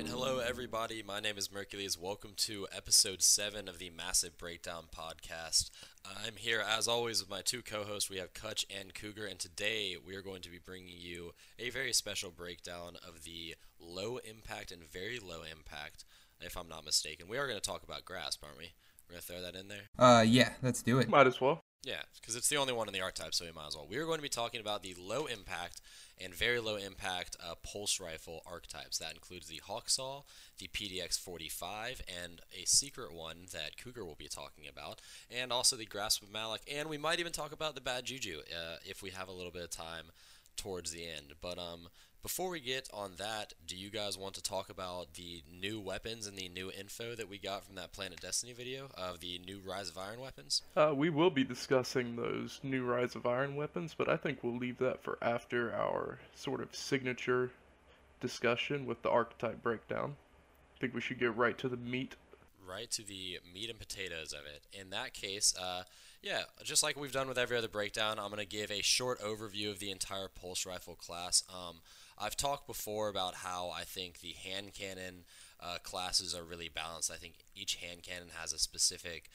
right, hello everybody. My name is Mercules. Welcome to episode 7 of the Massive Breakdown podcast. I'm here as always with my two co-hosts. We have Kutch and Cougar, and today we are going to be bringing you a very special breakdown of the low impact and very low impact, if I'm not mistaken. We are going to talk about Grasp, aren't we? We're going to throw that in there. Yeah, let's do it. Might as well. Yeah, because it's the only one in the archetype, so we might as well. We are going to be talking about the low impact and very low impact pulse rifle archetypes. That includes the Hawksaw, the PDX 45, and a secret one that Cougar will be talking about, and also the Grasp of Malak, and we might even talk about the Bad Juju if we have a little bit of time towards the end. But before we get on that, do you guys want to talk about the new weapons and the new info that we got from that Planet Destiny video of the new Rise of Iron weapons? We will be discussing those new Rise of Iron weapons, but I think we'll leave that for after our sort of signature discussion with the archetype breakdown. I think we should get right to the meat. Right to the meat and potatoes of it. In that case, yeah, just like we've done with every other breakdown, I'm going to give a short overview of the entire pulse rifle class. I've talked before about how I think the hand cannon classes are really balanced. I think each hand cannon has a specific,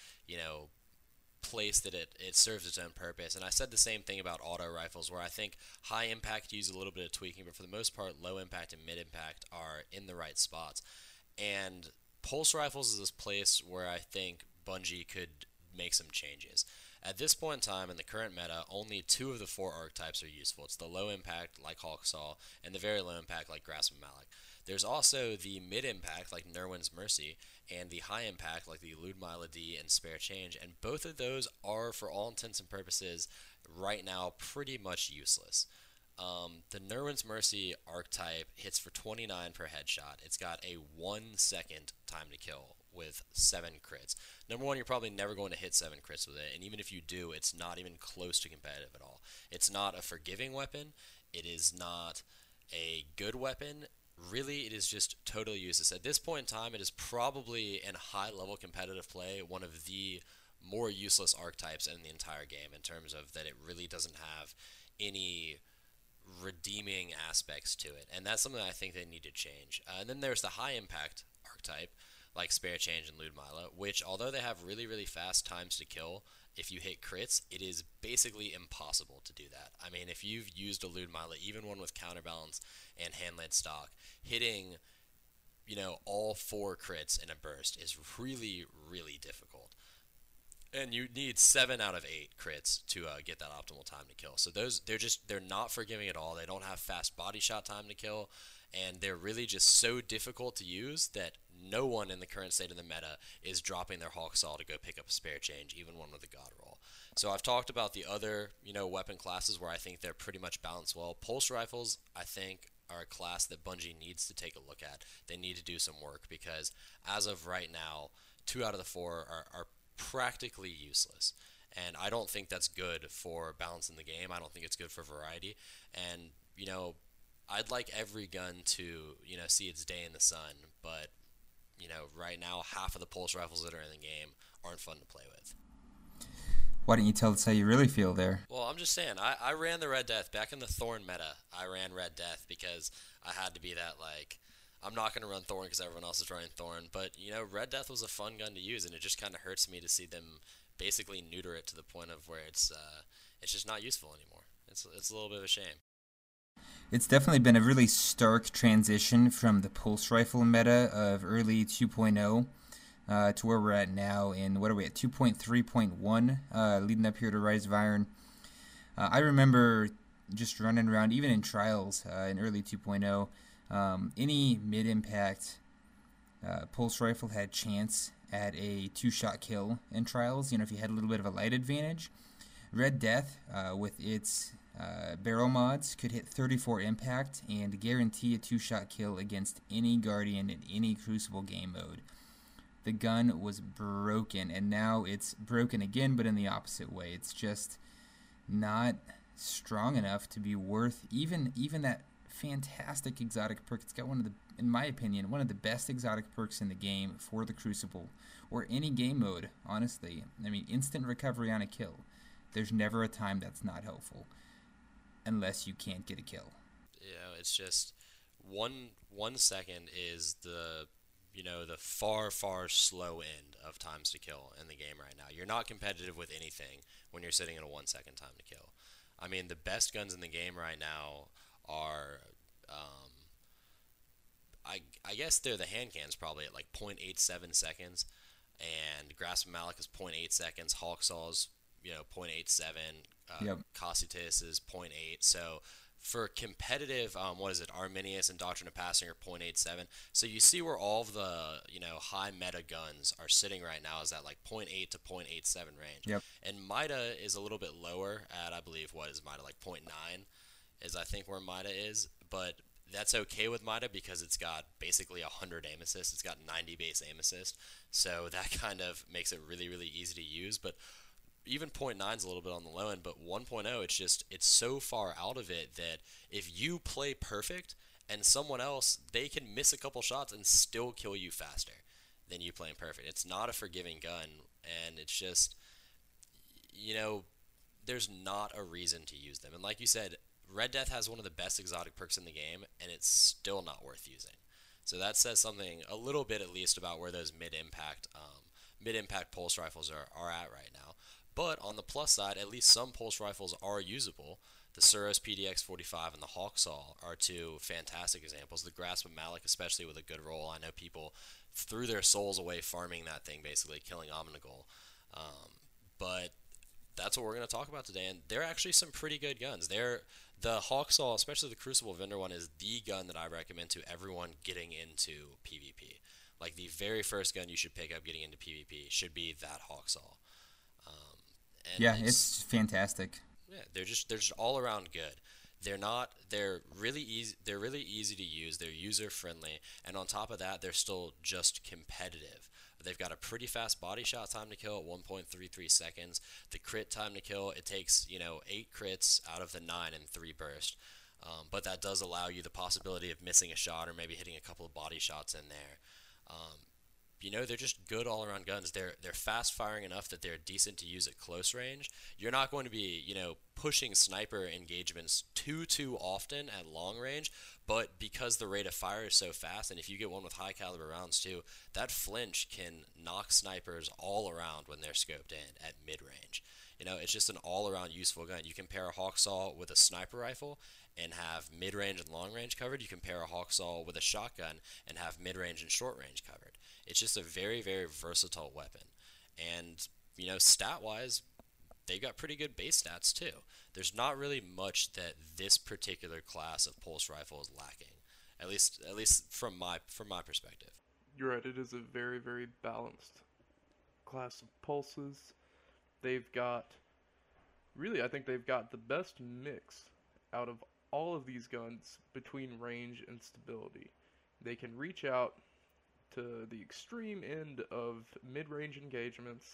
place that it serves its own purpose. And I said the same thing about auto rifles, where I think high impact use a little bit of tweaking, but for the most part, low impact and mid impact are in the right spots. And pulse rifles is this place where I think Bungie could make some changes. At this point in time, in the current meta, only 2 of the 4 archetypes are useful. It's the low impact, like Hawksaw, and the very low impact, like Grasp of Malak. There's also the mid impact, like Nerwin's Mercy, and the high impact, like the Ludmila D and Spare Change, and both of those are, for all intents and purposes, right now pretty much useless. The Nerwin's Mercy archetype hits for 29 per headshot. It's got a 1-second time to kill with 7 crits. Number one, you're probably never going to hit 7 crits with it, and even if you do, it's not even close to competitive at all. It's not a forgiving weapon. It is not a good weapon. Really, it is just totally useless. At this point in time, it is probably, in high-level competitive play, one of the more useless archetypes in the entire game in terms of that it really doesn't have any redeeming aspects to it, and that's something I think they need to change. And then there's the high impact archetype, like Spare Change and Ludmila, which, although they have really, really fast times to kill, if you hit crits, it is basically impossible to do that. I mean, if you've used a Ludmila, even one with counterbalance and hand-laid stock, hitting, all 4 crits in a burst is really, really difficult. And you need 7 out of 8 crits to get that optimal time to kill. So they're not forgiving at all. They don't have fast body shot time to kill, and they're really just so difficult to use that no one in the current state of the meta is dropping their Hawksaw to go pick up a Spare Change, even one with a God Roll. So I've talked about the other, weapon classes where I think they're pretty much balanced well. Pulse rifles, I think, are a class that Bungie needs to take a look at. They need to do some work because as of right now, 2 out of the 4 are practically useless, and I don't think that's good for balance in the game. I don't think it's good for variety, and I'd like every gun to see its day in the sun, but right now half of the pulse rifles that are in the game aren't fun to play with. Why don't you tell us how you really feel there? Well, I'm just saying, I ran the Red Death back in the Thorn meta. I ran Red Death because I had to be that, I'm not going to run Thorn because everyone else is running Thorn, but, Red Death was a fun gun to use, and it just kind of hurts me to see them basically neuter it to the point of where it's just not useful anymore. It's a little bit of a shame. It's definitely been a really stark transition from the pulse rifle meta of early 2.0 to where we're at now in, what are we at, 2.3.1, leading up here to Rise of Iron. I remember just running around, even in trials in early 2.0, any mid-impact pulse rifle had chance at a 2-shot kill in trials, if you had a little bit of a light advantage. Red Death, with its barrel mods, could hit 34 impact and guarantee a 2-shot kill against any Guardian in any Crucible game mode. The gun was broken, and now it's broken again, but in the opposite way. It's just not strong enough to be worth even that fantastic exotic perk. It's got in my opinion, one of the best exotic perks in the game for the Crucible, or any game mode, honestly. I mean, instant recovery on a kill. There's never a time that's not helpful, unless you can't get a kill. It's just one second is the far slow end of times to kill in the game right now. You're not competitive with anything when you're sitting at a 1 second time to kill. I mean, the best guns in the game right now are, I guess they're the hand cans probably at like 0.87 seconds, and Grasp of Malak is 0.8 seconds. Hawksaw's 0.87. Yep. Cositus is 0.8. So for competitive, what is it? Arminius and Doctrine of Passing are 0.87. So you see where all of the high meta guns are sitting right now is at like 0.8 to 0.87 range. Yep. And Mida is a little bit lower at, I believe, what is Mida, like 0.9 is I think where Mida is, but that's okay with Mida because it's got basically 100 aim assist. It's got 90 base aim assist, so that kind of makes it really, really easy to use. But even 0.9 is a little bit on the low end, but 1.0, it's so far out of it that if you play perfect and someone else, they can miss a couple shots and still kill you faster than you playing perfect. It's not a forgiving gun, and it's just, there's not a reason to use them. And like you said, Red Death has one of the best exotic perks in the game, and it's still not worth using. So that says something a little bit at least about where those mid-impact pulse rifles are at right now. But on the plus side, at least some pulse rifles are usable. The Suros PDX-45 and the Hawksaw are two fantastic examples. The Grasp of Malak, especially with a good roll. I know people threw their souls away farming that thing, basically killing Omnigul. But that's what we're going to talk about today, and they're actually some pretty good guns. The Hawksaw, especially the Crucible Vendor one, is the gun that I recommend to everyone getting into PvP. Like, the very first gun you should pick up getting into PvP should be that Hawksaw. Yeah, it's fantastic. Yeah, they're just all around good. They're really easy to use. They're user friendly, and on top of that, they're still just competitive. They've got a pretty fast body shot time to kill at 1.33 seconds. The crit time to kill, it takes 8 crits out of the 9 in 3 bursts. But that does allow you the possibility of missing a shot or maybe hitting a couple of body shots in there. They're just good all-around guns. They're fast firing enough that they're decent to use at close range. You're not going to be, pushing sniper engagements too often at long range, but because the rate of fire is so fast, and if you get one with high caliber rounds too, that flinch can knock snipers all around when they're scoped in at mid-range. It's just an all-around useful gun. You can pair a Hawksaw with a sniper rifle and have mid-range and long-range covered. You can pair a Hawksaw with a shotgun and have mid-range and short-range covered. It's just a very, very versatile weapon. And, stat-wise, they've got pretty good base stats too. There's not really much that this particular class of pulse rifle is lacking, at least from my perspective. You're right, it is a very, very balanced class of pulses. They've got, really, I think they've got the best mix out of all of these guns between range and stability. They can reach out to the extreme end of mid-range engagements,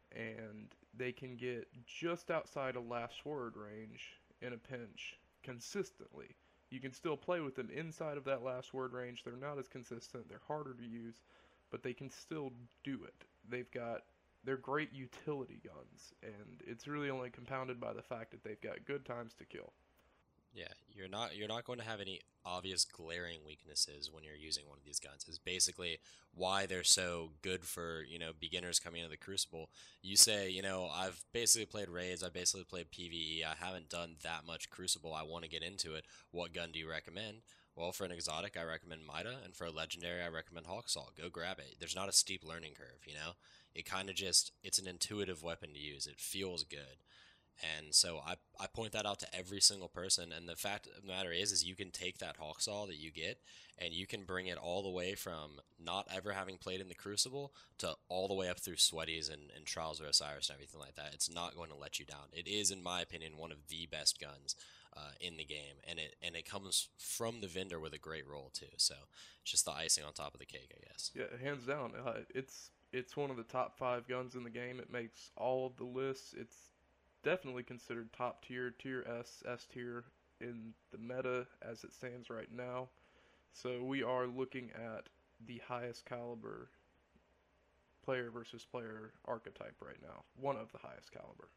and they can get just outside of last word range in a pinch consistently. You can still play with them inside of that last word range. They're not as consistent, they're harder to use, but they can still do it. They're great utility guns, and it's really only compounded by the fact that they've got good times to kill. Yeah, you're not going to have any obvious glaring weaknesses when you're using one of these guns. Is basically why they're so good for, beginners coming into the Crucible. You say, I've basically played raids, I basically played PvE, I haven't done that much Crucible, I want to get into it. What gun do you recommend? Well, for an exotic, I recommend Mida, and for a legendary, I recommend Hawksaw. Go grab it. There's not a steep learning curve, It kind of it's an intuitive weapon to use. It feels good. And so I point that out to every single person, and the fact of the matter is you can take that Hawksaw that you get, and you can bring it all the way from not ever having played in the Crucible to all the way up through Sweaties and Trials of Osiris and everything like that. It's not going to let you down. It is, in my opinion, one of the best guns in the game, and it comes from the vendor with a great roll too. So it's just the icing on top of the cake, I guess. Yeah, hands down. It's one of the top 5 guns in the game. It makes all of the lists. It's definitely considered top tier, tier S tier in the meta as it stands right now. So we are looking at the highest caliber player versus player archetype right now. One of the highest caliber.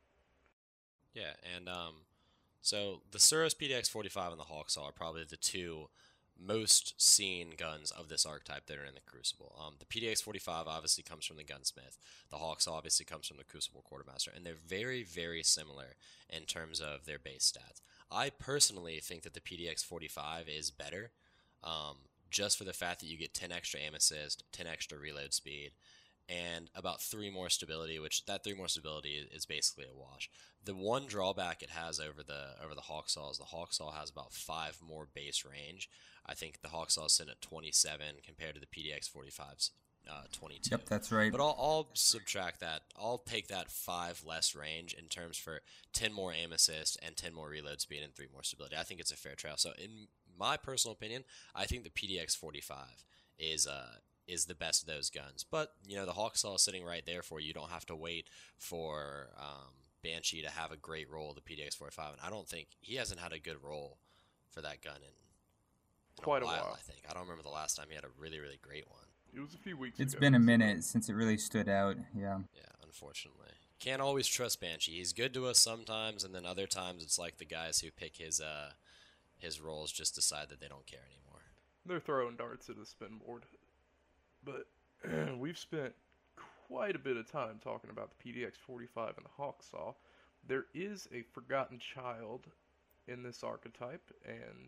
Yeah, and so the Suros PDX-45 and the Hawksaw are probably the two most seen guns of this archetype that are in the Crucible. The PDX-45 obviously comes from the Gunsmith. The Hawksaw obviously comes from the Crucible Quartermaster, and they're very, very similar in terms of their base stats. I personally think that the PDX-45 is better, just for the fact that you get 10 extra aim assist, 10 extra reload speed, and about 3 more stability, which that 3 more stability is basically a wash. The one drawback it has over the Hawksaw is the Hawksaw has about 5 more base range. I think the Hawksaw is sitting at 27 compared to the PDX 45's 22. Yep, that's right. But I'll subtract that. I'll take that 5 less range in terms for 10 more aim assist and 10 more reload speed and 3 more stability. I think it's a fair trade. So in my personal opinion, I think the PDX 45 is the best of those guns. But, the Hawksaw is sitting right there for you. You don't have to wait for Banshee to have a great roll, the PDX-45. And I don't think he hasn't had a good roll for that gun in quite a while. I think. I don't remember the last time he had a really, really great one. It was a few weeks ago. It's been a minute since it really stood out, yeah. Yeah, unfortunately. Can't always trust Banshee. He's good to us sometimes, and then other times it's like the guys who pick his rolls just decide that they don't care anymore. They're throwing darts at the spin board. But we've spent quite a bit of time talking about the PDX-45 and the Hawksaw. There is a forgotten child in this archetype, and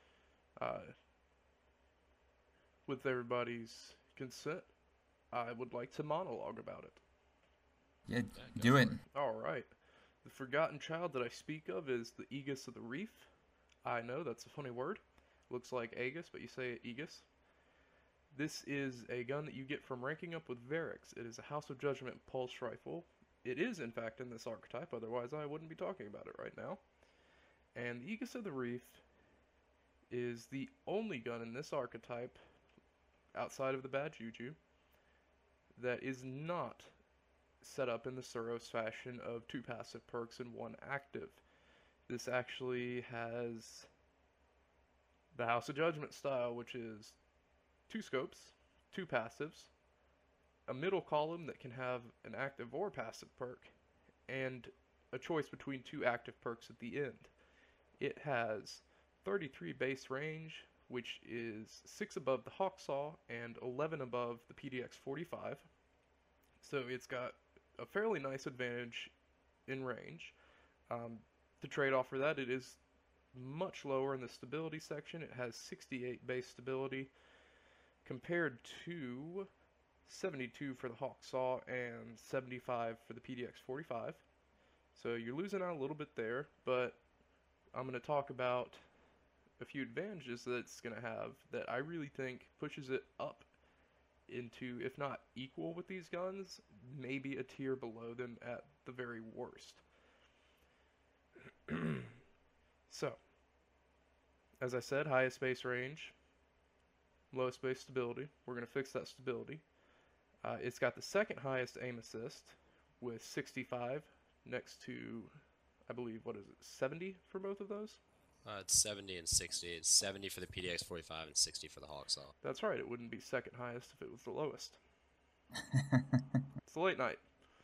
with everybody's consent, I would like to monologue about it. Yeah, do it. Alright. The forgotten child that I speak of is the Aegis of the Reef. I know, that's a funny word. Looks like Aegis, but you say it Aegis. This is a gun that you get from ranking up with Varix. It is a House of Judgment pulse rifle. It is, in fact, in this archetype, otherwise I wouldn't be talking about it right now. And the Aegis of the Reef is the only gun in this archetype, outside of the Bad Juju, that is not set up in the Suros fashion of 2 passive perks and 1 active. This actually has the House of Judgment style, which is 2 scopes, 2 passives, a middle column that can have an active or passive perk, and a choice between 2 active perks at the end. It has 33 base range, which is 6 above the Hawksaw and 11 above the PDX-45. So it's got a fairly nice advantage in range. To trade off for that, it is much lower in the stability section. It has 68 base stability, compared to 72 for the Hawksaw and 75 for the PDX-45. So you're losing out a little bit there, but I'm going to talk about a few advantages that it's going to have that I really think pushes it up into, if not equal with these guns, maybe a tier below them at the very worst. So, as I said, highest base range, lowest base stability. We're going to fix that stability. It's got the second highest aim assist with 65 next to, I believe, 70 for both of those? It's 70 and 60. It's 70 for the PDX-45 and 60 for the Hawksaw. That's right. It wouldn't be second highest if it was the lowest. It's a late night.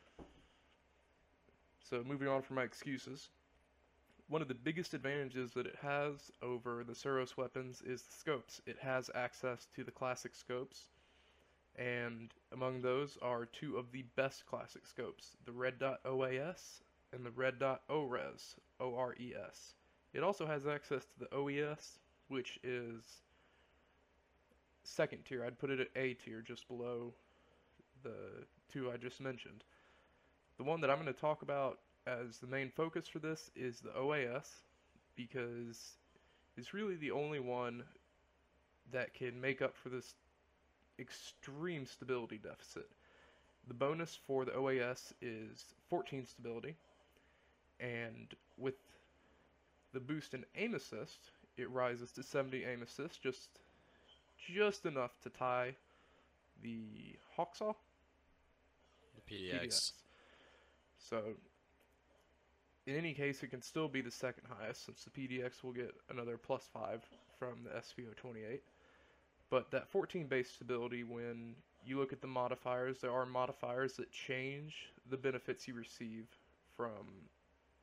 So moving on from my excuses. One of the biggest advantages that it has over the Suros weapons is the scopes. It has access to the classic scopes, and among those are 2 of the best classic scopes, the Red Dot OAS and the Red Dot ORES, O-R-E-S. It also has access to the OES, which is second tier. I'd put it at A tier, just below the 2 I just mentioned. The one that I'm going to talk about as the main focus for this is the OAS, because it's really the only one that can make up for this extreme stability deficit. The bonus for the OAS is 14 stability, and with the boost in aim assist, it rises to 70 aim assist, just enough to tie the Hawksaw, The PDX. So in any case, it can still be the second highest, since the PDX will get another +5 from the SVO28. But that 14 base stability, when you look at the modifiers, there are modifiers that change the benefits you receive from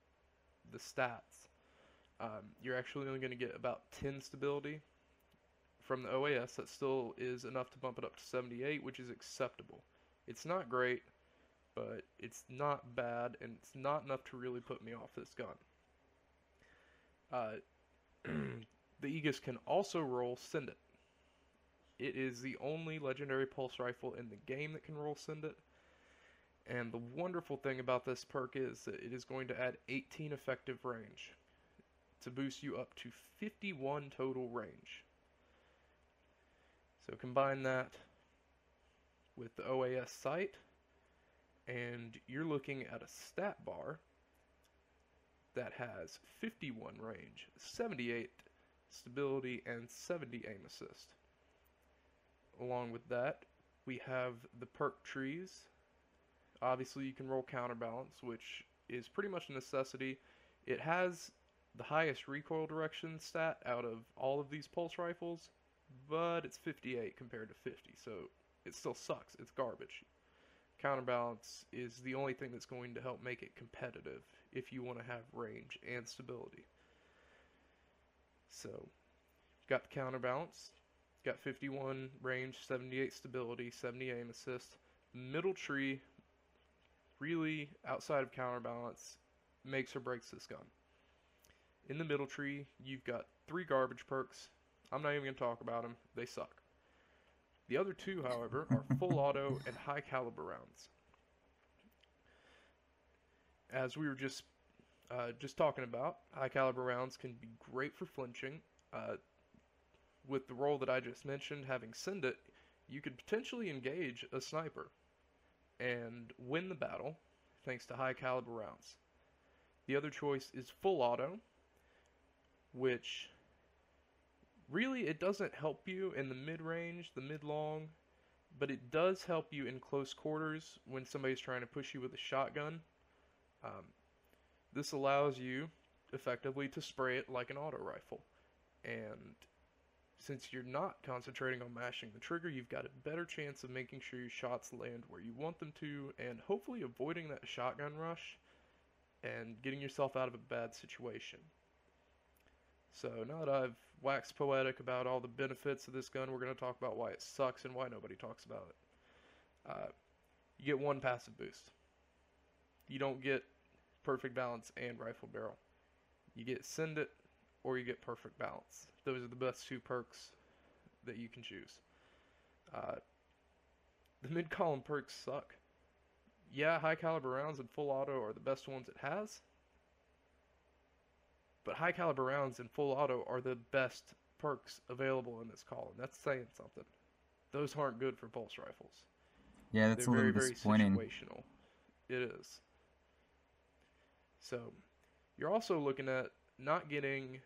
the stats. You're actually only going to get about 10 stability from the OAS, that still is enough to bump it up to 78, which is acceptable. It's not great, but it's not bad, and it's not enough to really put me off this gun. The Aegis can also roll Send It. It is the only legendary pulse rifle in the game that can roll Send It. And the wonderful thing about this perk is that it is going to add 18 effective range to boost you up to 51 total range. So combine that with the OAS sight, and you're looking at a stat bar that has 51 range, 78 stability, and 70 aim assist. Along with that, we have the perk trees. Obviously, you can roll counterbalance, which is pretty much a necessity. It has the highest recoil direction stat out of all of these pulse rifles, but it's 58 compared to 50, so it still sucks. It's garbage. Counterbalance is the only thing that's going to help make it competitive if you want to have range and stability. So, got the counterbalance, got 51 range, 78 stability, 70 aim assist. Middle tree, really, outside of counterbalance, makes or breaks this gun. In the middle tree, you've got 3 garbage perks. I'm not even going to talk about them. They suck. The other 2, however, are full auto and high caliber rounds. As we were just talking about, high caliber rounds can be great for flinching. With the role that I just mentioned, having Send It, you could potentially engage a sniper and win the battle thanks to high caliber rounds. The other choice is full auto, which really it doesn't help you in the mid-range, the mid-long, but it does help you in close quarters when somebody's trying to push you with a shotgun. This allows you effectively to spray it like an auto rifle, and since you're not concentrating on mashing the trigger, you've got a better chance of making sure your shots land where you want them to, and hopefully avoiding that shotgun rush and getting yourself out of a bad situation. So now that I've waxed poetic about all the benefits of this gun, we're going to talk about why it sucks and why nobody talks about it. You get 1 passive boost. You don't get perfect balance and rifle barrel. You get Send It, or you get perfect balance. Those are the best 2 perks that you can choose. The mid-column perks suck. Yeah, high caliber rounds and full auto are the best ones it has, but high caliber rounds and full auto are the best perks available in this column. That's saying something. Those aren't good for pulse rifles. Yeah, that's They're a little very, very disappointing. situational. It is. So, you're also looking at not getting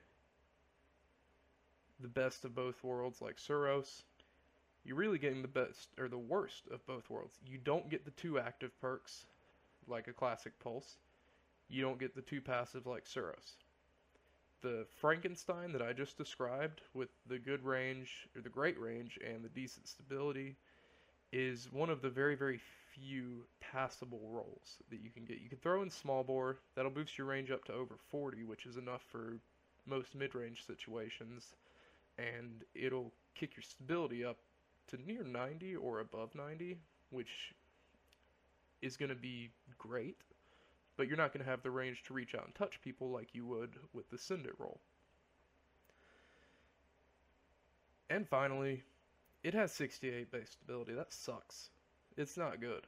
the best of both worlds like Suros. You're really getting the best, or the worst of both worlds. You don't get the 2 active perks like a classic Pulse. You don't get the 2 passive like Suros. The Frankenstein that I just described with the good range, or the great range, and the decent stability is one of the very, very few passable rolls that you can get. You can throw in small bore, that'll boost your range up to over 40, which is enough for most mid-range situations, and it'll kick your stability up to near 90 or above 90, which is going to be great, but you're not going to have the range to reach out and touch people like you would with the Send It roll. And finally, it has 68 base stability. That sucks. It's not good.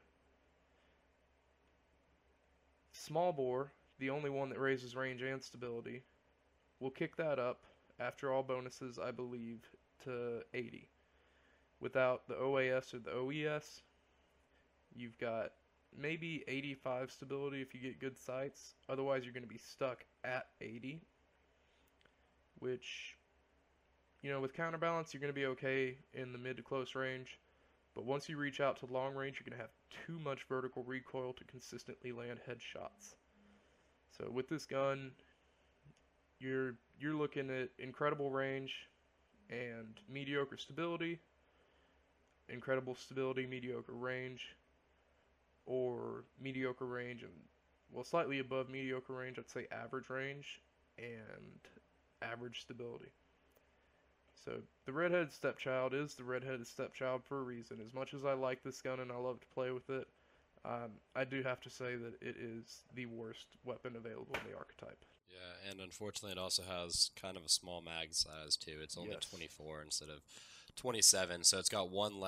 Small bore, the only one that raises range and stability, will kick that up, after all bonuses, I believe, to 80. Without the OAS or the OES, you've got maybe 85 stability if you get good sights. Otherwise, you're going to be stuck at 80, which, you know, with counterbalance, you're going to be okay in the mid to close range. But once you reach out to long range, you're going to have too much vertical recoil to consistently land headshots. So with this gun, you're looking at incredible range and mediocre stability, incredible stability, mediocre range, or mediocre range and, well, slightly above mediocre range, I'd say average range, and average stability. So the redheaded stepchild is the redheaded stepchild for a reason. As much as I like this gun and I love to play with it, I do have to say that it is the worst weapon available in the archetype. Yeah, and unfortunately, it also has kind of a small mag size too. It's only Yes. 24 instead of 27, so it's got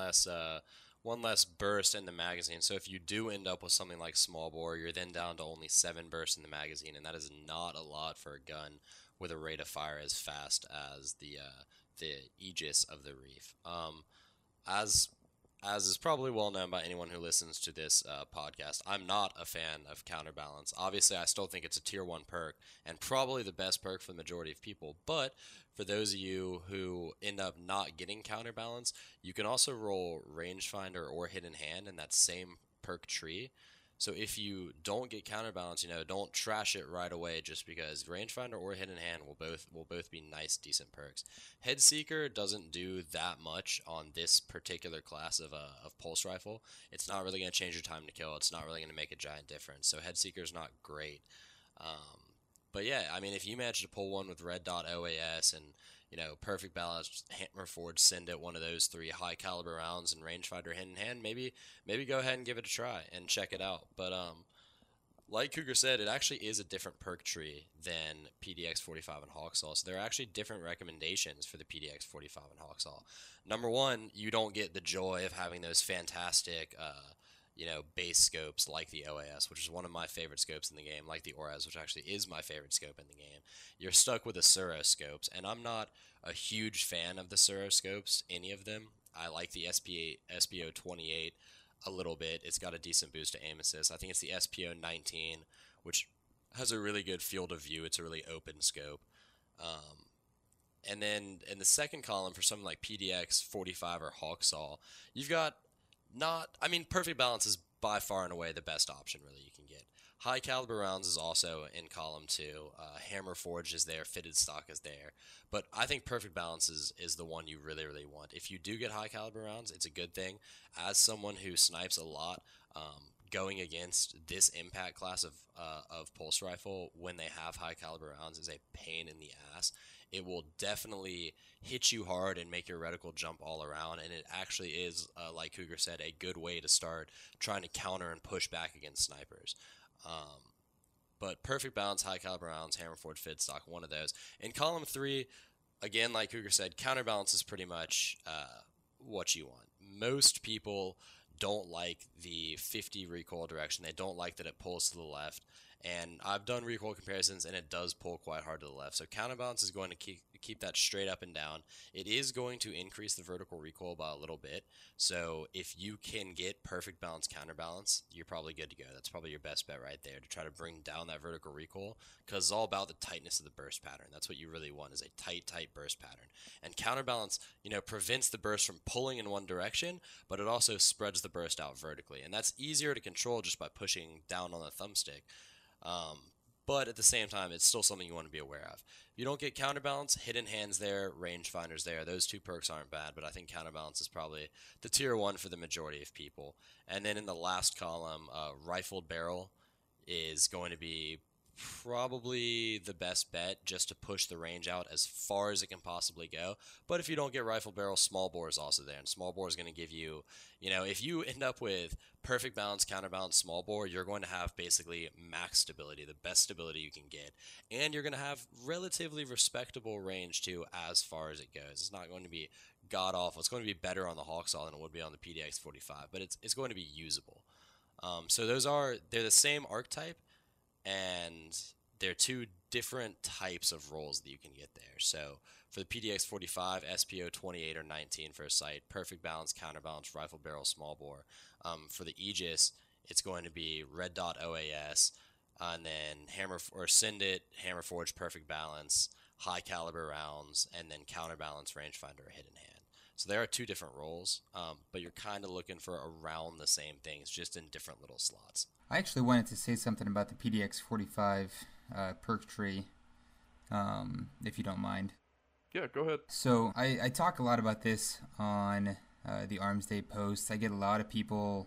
one less burst in the magazine. So if you do end up with something like small bore, you're then down to only 7 bursts in the magazine, and that is not a lot for a gun with a rate of fire as fast as the Aegis of the Reef. As as is probably well known by anyone who listens to this podcast, I'm not a fan of Counterbalance. Obviously, I still think it's a tier 1 perk and probably the best perk for the majority of people. But for those of you who end up not getting Counterbalance, you can also roll Rangefinder or Hidden Hand in that same perk tree. So if you don't get Counterbalance, don't trash it right away just because Rangefinder or Hidden Hand will both be nice, decent perks. Headseeker doesn't do that much on this particular class of pulse rifle. It's not really going to change your time to kill. It's not really going to make a giant difference. So Headseeker is not great. But yeah, I mean, if you manage to pull one with Red Dot OAS and perfect balance, Hammer Forge, send it one of those 3 high caliber rounds and rangefinder hand in hand, maybe go ahead and give it a try and check it out. But like Cougar said, it actually is a different perk tree than PDX 45 and Hawksaw. So there are actually different recommendations for the PDX 45 and Hawksaw. Number one, you don't get the joy of having those fantastic base scopes like the OAS, which is one of my favorite scopes in the game, like the ORAS, which actually is my favorite scope in the game. You're stuck with the Suro scopes, and I'm not a huge fan of the Suro scopes, any of them. I like the SPO 28 a little bit. It's got a decent boost to aim assist. I think it's the SPO 19, which has a really good field of view. It's a really open scope. And then in the second column, for something like PDX 45 or Hawksaw, you've got perfect balance is by far and away the best option really you can get. High caliber rounds is also in column 2. Hammer Forge is there, fitted stock is there. But I think perfect balance is the one you really, really want. If you do get high caliber rounds, it's a good thing. As someone who snipes a lot, going against this impact class of pulse rifle when they have high caliber rounds is a pain in the ass. It will definitely hit you hard and make your reticle jump all around, and it actually is, like Cougar said, a good way to start trying to counter and push back against snipers. But perfect balance, high caliber rounds, Hammer Forge, fitted stock, one of those. In column 3, again, like Cougar said, counterbalance is pretty much what you want. Most people don't like the 50 recoil direction. They don't like that it pulls to the left. And I've done recoil comparisons, and it does pull quite hard to the left. So counterbalance is going to keep that straight up and down. It is going to increase the vertical recoil by a little bit. So if you can get perfect balance counterbalance, you're probably good to go. That's probably your best bet right there to try to bring down that vertical recoil, because it's all about the tightness of the burst pattern. That's what you really want, is a tight burst pattern. And counterbalance, prevents the burst from pulling in one direction, but it also spreads the burst out vertically. And that's easier to control just by pushing down on the thumbstick. But at the same time, it's still something you want to be aware of. If you don't get counterbalance, hidden hands there, rangefinders there. Those 2 perks aren't bad, but I think counterbalance is probably the tier 1 for the majority of people. And then in the last column, rifled barrel is going to be probably the best bet just to push the range out as far as it can possibly go. But if you don't get rifle barrel, small bore is also there, and small bore is going to give you, if you end up with perfect balance, counterbalance, small bore, you're going to have basically max stability, the best stability you can get, and you're going to have relatively respectable range too as far as it goes. It's not going to be god awful. It's going to be better on the Hawksaw than it would be on the PDX 45, but it's going to be usable. So they're the same archetype, and there are 2 different types of rolls that you can get there. So for the PDX 45, SPO 28 or 19 for a sight, perfect balance, counterbalance, rifle barrel, small bore. For the Aegis, it's going to be red dot OAS, and then send it, Hammer Forge, perfect balance, high caliber rounds, and then counterbalance, rangefinder, or hidden hand. So there are 2 different rolls, but you're kind of looking for around the same things, just in different little slots. I actually wanted to say something about the PDX 45 perk tree, if you don't mind. Yeah, go ahead. So I talk a lot about this on the Arms Day posts. I get a lot of people,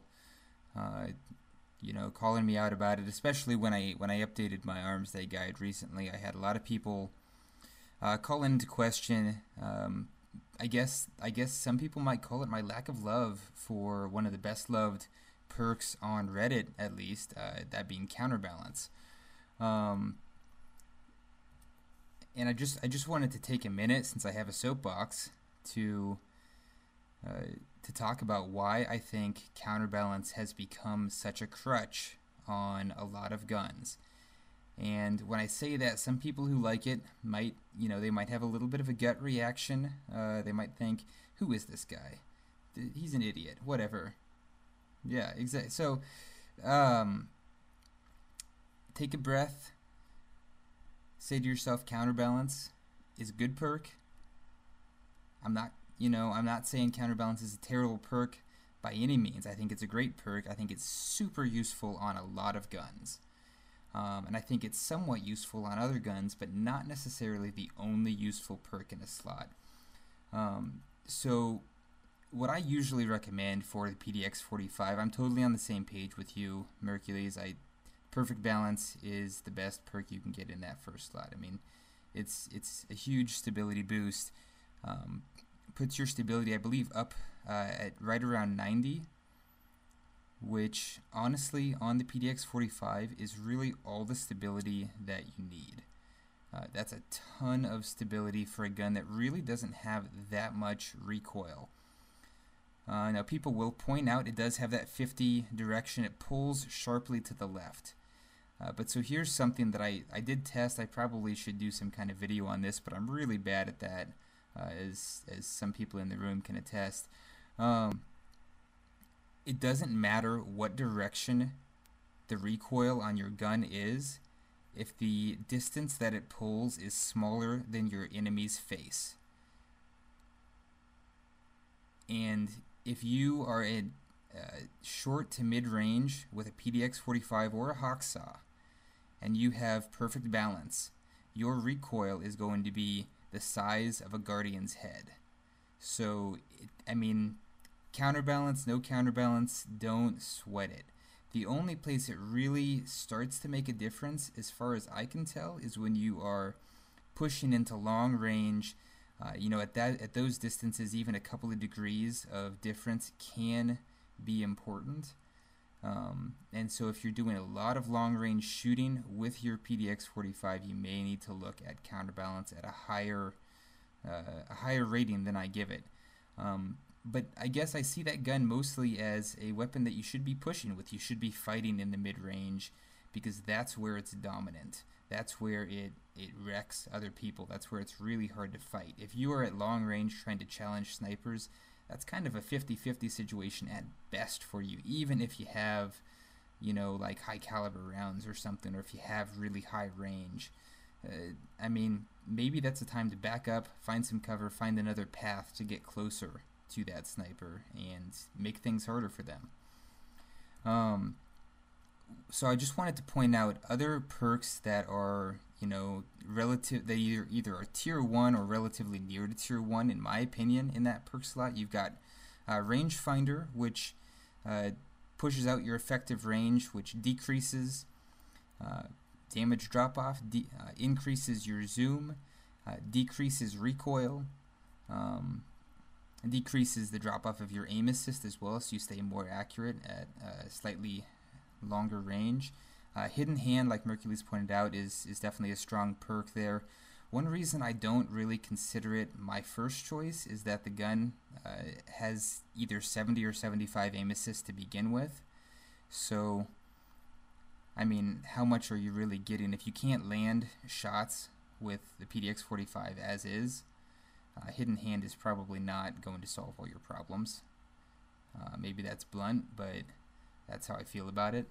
calling me out about it, especially when I updated my Arms Day guide recently. I had a lot of people call into question I guess some people might call it my lack of love for one of the best loved perks on Reddit, at least, that being Counterbalance. Um, and I just wanted to take a minute, since I have a soapbox, to to talk about why I think Counterbalance has become such a crutch on a lot of guns. And when I say that, some people who like it might, they might have a little bit of a gut reaction. They might think, who is this guy? He's an idiot. Whatever. Yeah, exactly. So, um, take a breath. Say to yourself, Counterbalance is a good perk. I'm not saying Counterbalance is a terrible perk by any means. I think it's a great perk. I think it's super useful on a lot of guns. And I think it's somewhat useful on other guns, but not necessarily the only useful perk in a slot. So what I usually recommend for the PDX-45, I'm totally on the same page with you, Mercules. Perfect Balance is the best perk you can get in that first slot. I mean, it's a huge stability boost. Puts your stability, I believe, up at right around 90, which honestly on the PDX-45 is really all the stability that you need. That's a ton of stability for a gun that really doesn't have that much recoil. Now people will point out it does have that 50 direction. It pulls sharply to the left. But so here's something that I did test. I probably should do some kind of video on this, but I'm really bad at that, as some people in the room can attest. It doesn't matter what direction the recoil on your gun is if the distance that it pulls is smaller than your enemy's face. And if you are at short to mid-range with a PDX-45 or a Hawksaw, and you have perfect balance, your recoil is going to be the size of a Guardian's head. So, Counterbalance, no Counterbalance, don't sweat it. The only place it really starts to make a difference, as far as I can tell, is when you are pushing into long range. At those distances, even a couple of degrees of difference can be important. And so if you're doing a lot of long range shooting with your PDX-45, you may need to look at Counterbalance at a higher rating than I give it. But I guess I see that gun mostly as a weapon that you should be pushing with. You should be fighting in the mid-range, because that's where it's dominant. That's where it wrecks other people. That's where it's really hard to fight. If you are at long range trying to challenge snipers, that's kind of a 50-50 situation at best for you, even if you have, like high caliber rounds or something, or if you have really high range. Maybe that's a time to back up, find some cover, find another path to get closer to that sniper and make things harder for them. So I just wanted to point out other perks that are, relative. They either are tier 1 or relatively near to tier 1, in my opinion, in that perk slot. You've got Rangefinder, which pushes out your effective range, which decreases damage drop-off, increases your zoom, decreases recoil, decreases the drop-off of your aim assist as well, so you stay more accurate at slightly longer range. Hidden Hand, like Mercules pointed out, is definitely a strong perk there. One reason I don't really consider it my first choice is that the gun has either 70 or 75 aim assist to begin with. So, how much are you really getting? If you can't land shots with the PDX-45 as is, Hidden Hand is probably not going to solve all your problems. Maybe that's blunt, but that's how I feel about it.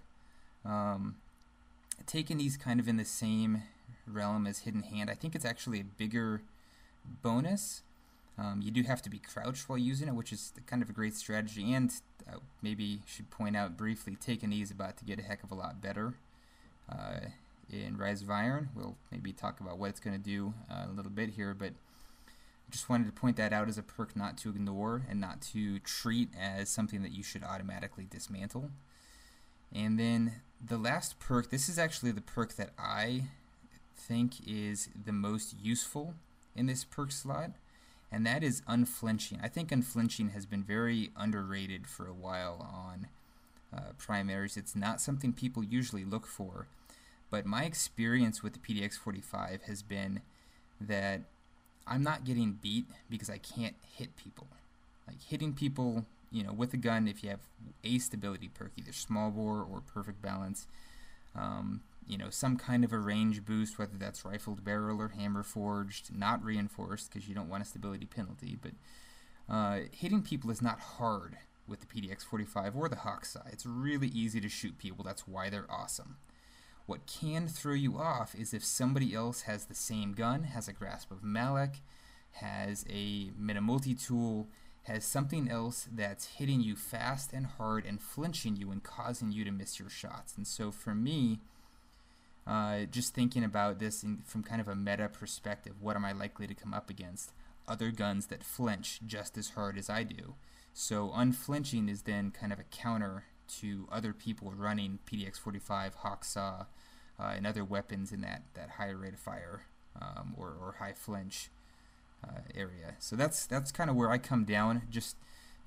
Taking these kind of in the same realm as Hidden Hand, I think it's actually a bigger bonus. You do have to be crouched while using it, which is kind of a great strategy, and maybe should point out briefly, Taken E is about to get a heck of a lot better in Rise of Iron. We'll maybe talk about what it's going to do a little bit here, but just wanted to point that out as a perk not to ignore and not to treat as something that you should automatically dismantle. And then the last perk, this is actually the perk that I think is the most useful in this perk slot, and that is unflinching. I think unflinching has been very underrated for a while on primaries. It's not something people usually look for, but my experience with the PDX-45 has been that I'm not getting beat because I can't hit people. Like hitting people, with a gun, if you have a stability perk, either small bore or perfect balance, some kind of a range boost, whether that's rifled barrel or hammer forged, not reinforced because you don't want a stability penalty, but hitting people is not hard with the PDX-45 or the Hawksaw. It's really easy to shoot people. That's why they're awesome. What can throw you off is if somebody else has the same gun, has a Grasp of Malak, has a Meta Multi-Tool, has something else that's hitting you fast and hard and flinching you and causing you to miss your shots. And so for me, just thinking about this from kind of a meta perspective, what am I likely to come up against? Other guns that flinch just as hard as I do. So unflinching is then kind of a counter to other people running PDX-45, Hawksaw, and other weapons in that higher rate of fire or high flinch area. So that's kind of where I come down. Just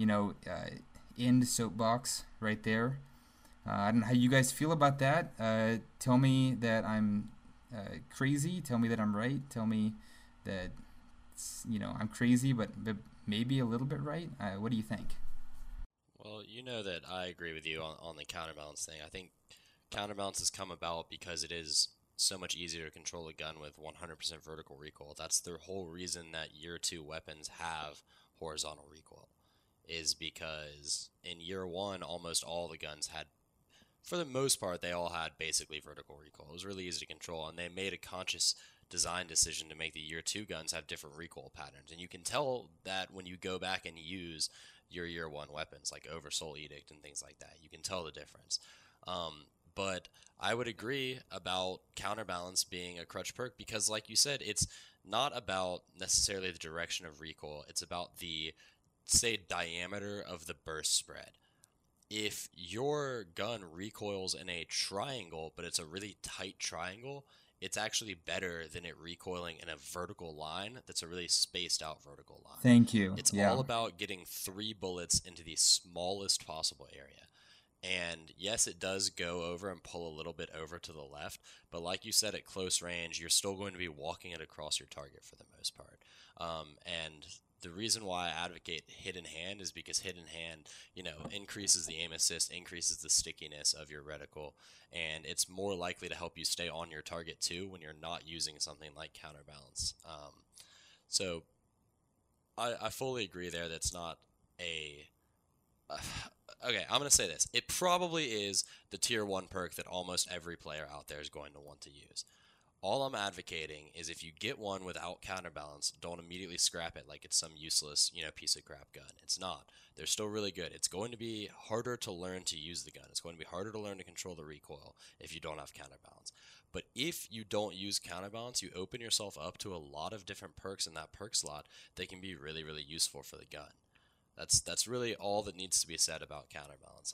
end soapbox right there. I don't know how you guys feel about that. Tell me that I'm crazy. Tell me that I'm right. Tell me that I'm crazy, but maybe a little bit right. What do you think? Well, you know that I agree with you on the counterbalance thing. I think counterbalance has come about because it is so much easier to control a gun with 100% vertical recoil. That's the whole reason that Year 2 weapons have horizontal recoil, is because in Year 1, almost all the guns had, for the most part, they all had basically vertical recoil. It was really easy to control, and they made a conscious design decision to make the Year 2 guns have different recoil patterns. And you can tell that when you go back and use your Year 1 weapons, like Oversoul Edict and things like that. You can tell the difference. But I would agree about counterbalance being a crutch perk because, like you said, it's not about necessarily the direction of recoil. It's about the, say, diameter of the burst spread. If your gun recoils in a triangle, but it's a really tight triangle, it's actually better than it recoiling in a vertical line that's a really spaced out vertical line. Thank you. It's all about getting 3 bullets into the smallest possible area. And yes, it does go over and pull a little bit over to the left, but like you said, at close range, you're still going to be walking it across your target for the most part. And the reason why I advocate hidden hand is because hidden hand, increases the aim assist, increases the stickiness of your reticle, and it's more likely to help you stay on your target too when you're not using something like counterbalance. So I fully agree there. That's not a... okay, I'm going to say this. It probably is the tier 1 perk that almost every player out there is going to want to use. All I'm advocating is if you get one without counterbalance, don't immediately scrap it like it's some useless, piece of crap gun. It's not. They're still really good. It's going to be harder to learn to use the gun. It's going to be harder to learn to control the recoil if you don't have counterbalance. But if you don't use counterbalance, you open yourself up to a lot of different perks in that perk slot that can be really, really useful for the gun. That's really all that needs to be said about counterbalance.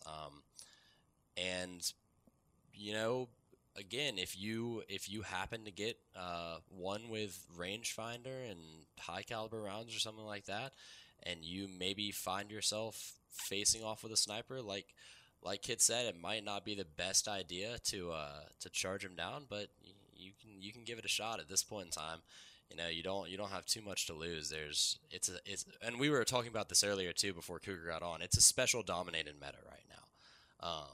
Again, if you happen to get one with rangefinder and high caliber rounds or something like that, and you maybe find yourself facing off with a sniper, like Kit said, it might not be the best idea to charge him down, but you can give it a shot at this point in time. You don't have too much to lose. And we were talking about this earlier too before Cougar got on. It's a special dominated meta right now.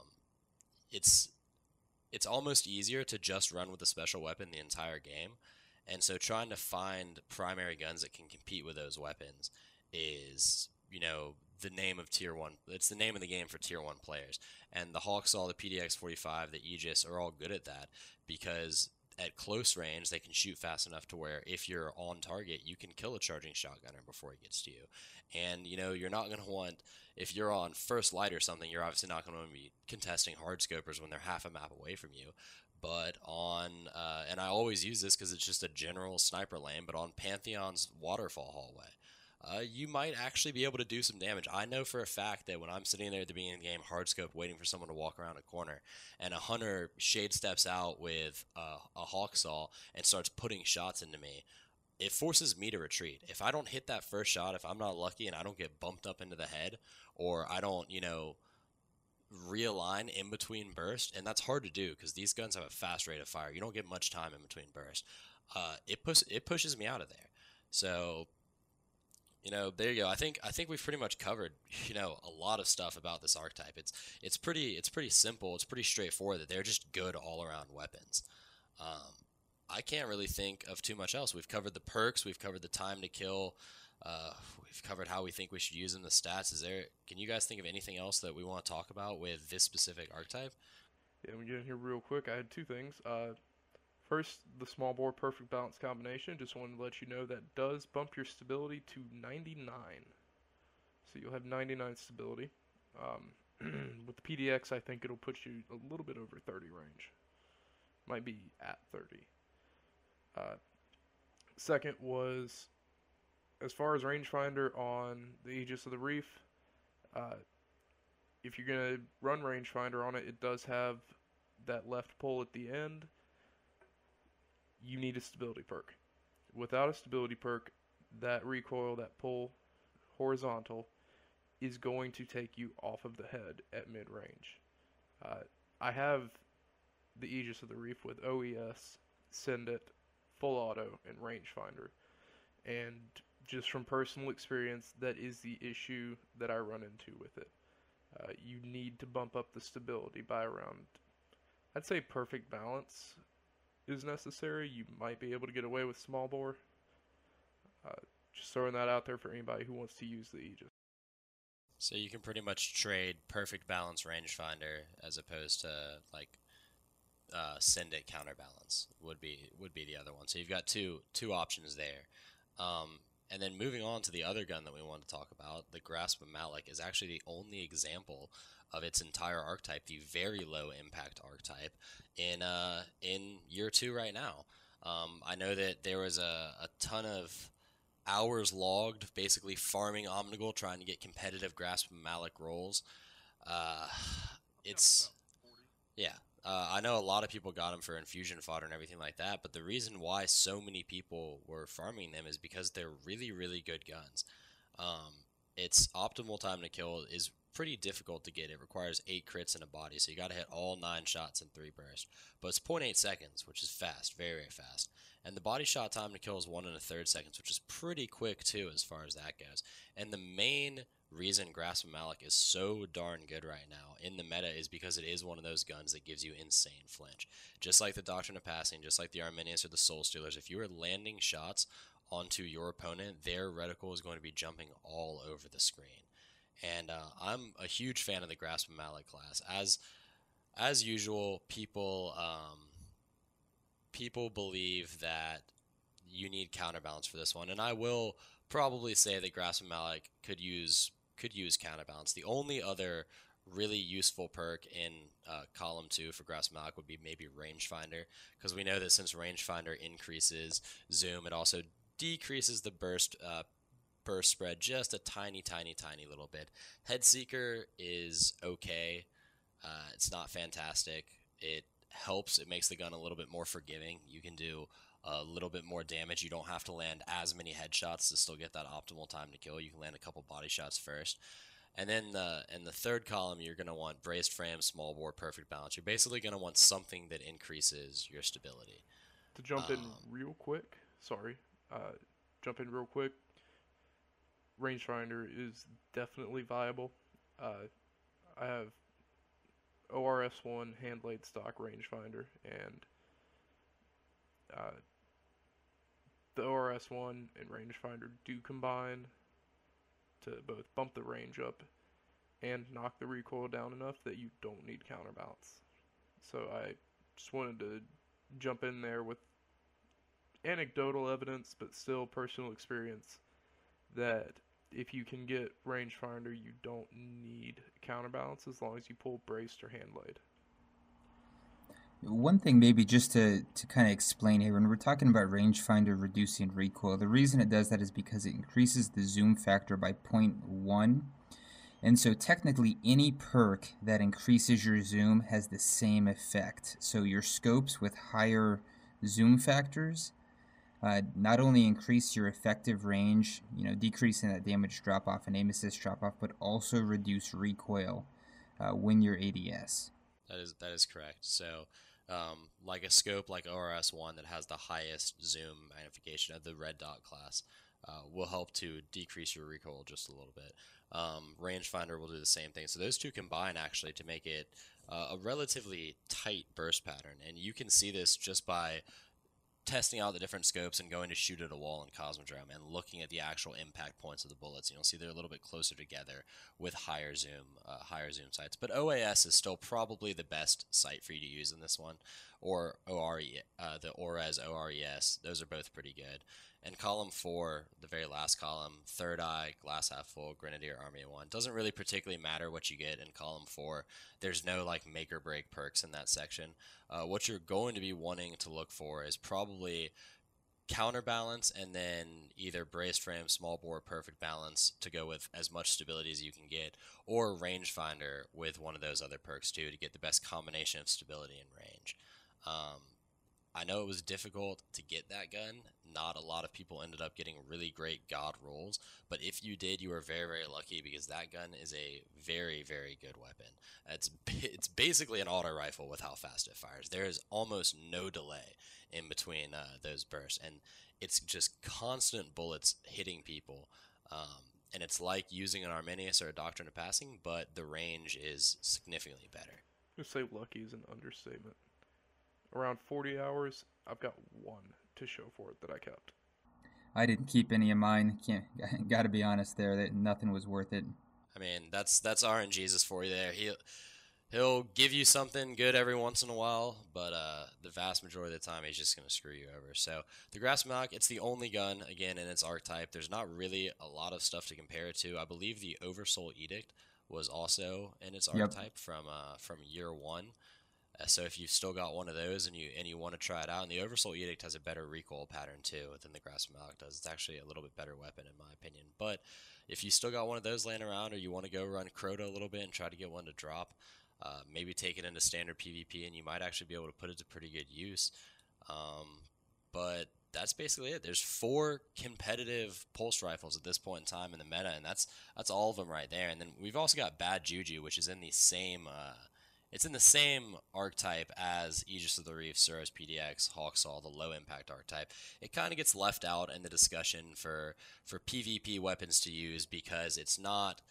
It's almost easier to just run with a special weapon the entire game, and so trying to find primary guns that can compete with those weapons is the name of tier 1. It's the name of the game for tier 1 players, and the Hawksaw, the PDX-45, the Aegis are all good at that because at close range, they can shoot fast enough to where if you're on target, you can kill a charging shotgunner before he gets to you. And, you're not going to want, if you're on first light or something, you're obviously not going to be contesting hardscopers when they're half a map away from you. But on, and I always use this because it's just a general sniper lane, but on Pantheon's waterfall hallway, you might actually be able to do some damage. I know for a fact that when I'm sitting there at the beginning of the game, hardscoped, waiting for someone to walk around a corner, and a hunter shade steps out with a Hawksaw and starts putting shots into me, it forces me to retreat. If I don't hit that first shot, if I'm not lucky and I don't get bumped up into the head, or I don't, realign in between bursts, and that's hard to do because these guns have a fast rate of fire. You don't get much time in between bursts. It pushes me out of there. So, there you go. I think we've pretty much covered, a lot of stuff about this archetype. It's pretty simple. It's pretty straightforward that they're just good all around weapons. I can't really think of too much else. We've covered the perks. We've covered the time to kill. We've covered how we think we should use them, the stats. Can you guys think of anything else that we want to talk about with this specific archetype? Yeah, let me get in here real quick. I had two things. First, the small bore perfect balance combination. Just wanted to let you know that does bump your stability to 99. So you'll have 99 stability. With the PDX, I think it'll put you a little bit over 30 range. Might be at 30. Second was, as far as rangefinder on the Aegis of the Reef, if you're going to run rangefinder on it, it does have that left pull at the end. You need a stability perk. Without a stability perk, that recoil, that pull, horizontal, is going to take you off of the head at mid-range. I have the Aegis of the Reef with OES, Send It, Full Auto, and Rangefinder. And just from personal experience, that is the issue that I run into with it. You need to bump up the stability by around, I'd say perfect balance is necessary. You might be able to get away with small bore. Just throwing that out there for anybody who wants to use the Aegis. So you can pretty much trade perfect balance rangefinder as opposed to Send It counterbalance would be the other one. So you've got two options there. And then moving on to the other gun that we want to talk about, the Grasp of Malok is actually the only example of its entire archetype, the very low impact archetype, in year 2 right now. I know that there was a ton of hours logged basically farming Omnigul, trying to get competitive Grasp of Malok rolls. I know a lot of people got them for infusion fodder and everything like that, but the reason why so many people were farming them is because they're really, really good guns. Its optimal time to kill is pretty difficult to get. It requires 8 crits in a body, so you got to hit all 9 shots in 3 bursts. But it's 0.8 seconds, which is fast, very, very fast. And the body shot time to kill is 1 1/3 seconds, which is pretty quick too as far as that goes. And the main reason Grasp of Malok is so darn good right now in the meta is because it is one of those guns that gives you insane flinch. Just like the Doctrine of Passing, just like the Arminius or the Soul Stealers, if you are landing shots onto your opponent, their reticle is going to be jumping all over the screen. And I'm a huge fan of the Grasp of Malok class. As usual, people believe that you need counterbalance for this one, and I will probably say that Grasp of Malok could use counterbalance. The only other really useful perk in column 2 for Grasp of Malok would be maybe Rangefinder, because we know that since Rangefinder increases zoom, it also decreases the burst spread just a tiny little bit. Headseeker is okay. It's not fantastic. It helps. It makes the gun a little bit more forgiving. You can do a little bit more damage. You don't have to land as many headshots to still get that optimal time to kill. You can land a couple body shots first. And then in the third column, you're going to want braced frame, small bore, perfect balance. You're basically going to want something that increases your stability. To jump in real quick, Rangefinder is definitely viable. I have ORS1 hand laid stock Rangefinder, and the ORS1 and Rangefinder do combine to both bump the range up and knock the recoil down enough that you don't need counterbalance. So I just wanted to jump in there with anecdotal evidence, but still personal experience, that if you can get Rangefinder, you don't need counterbalance as long as you pull braced or hand laid. One thing maybe just to kind of explain here, when we're talking about Rangefinder reducing recoil, the reason it does that is because it increases the zoom factor by 0.1. And so technically any perk that increases your zoom has the same effect. So your scopes with higher zoom factors not only increase your effective range, decreasing that damage drop off and aim assist drop off, but also reduce recoil when you're ADS. That is correct. So, like a scope like ORS-1 that has the highest zoom magnification of the red dot class will help to decrease your recoil just a little bit. Rangefinder will do the same thing. So those two combine actually to make it a relatively tight burst pattern, and you can see this just by testing out the different scopes and going to shoot at a wall in Cosmodrome and looking at the actual impact points of the bullets. And you'll see they're a little bit closer together with higher zoom sights. But OAS is still probably the best sight for you to use in this one, or the ORES ORES. Those are both pretty good. And column 4, the very last column, Third Eye, Glass Half Full, Grenadier, Army of One. Doesn't really particularly matter what you get in column 4. There's no like make or break perks in that section. What you're going to be wanting to look for is probably counterbalance and then either brace frame, small bore, perfect balance to go with as much stability as you can get, or rangefinder with one of those other perks too to get the best combination of stability and range. I know it was difficult to get that gun. Not a lot of people ended up getting really great God rolls, but if you did, you were very, very lucky because that gun is a very, very good weapon. It's basically an auto rifle with how fast it fires. There is almost no delay in between those bursts, and it's just constant bullets hitting people. And it's like using an Arminius or a Doctrine of Passing, but the range is significantly better. I'm going to say lucky is an understatement. Around 40 hours, I've got one to show for it that I kept. I didn't keep any of mine. Got to be honest there, that nothing was worth it. I mean, that's RNGesus for you there. He'll give you something good every once in a while, but the vast majority of the time he's just going to screw you over. So the Grasmalock, it's the only gun, again, in its archetype. There's not really a lot of stuff to compare it to. I believe the Oversoul Edict was also in its archetype from year 1. So if you've still got one of those and you want to try it out, and the Oversoul Edict has a better recoil pattern too than the Grasmalock does. It's actually a little bit better weapon in my opinion. But if you still got one of those laying around, or you want to go run Crota a little bit and try to get one to drop, maybe take it into standard PvP, and you might actually be able to put it to pretty good use. But that's basically it. There's 4 competitive pulse rifles at this point in time in the meta, and that's all of them right there. And then we've also got Bad Juju, which is in the same. It's in the same archetype as Aegis of the Reef, Suros PDX, Hawksaw, the low impact archetype. It kind of gets left out in the discussion for PvP weapons to use because it's not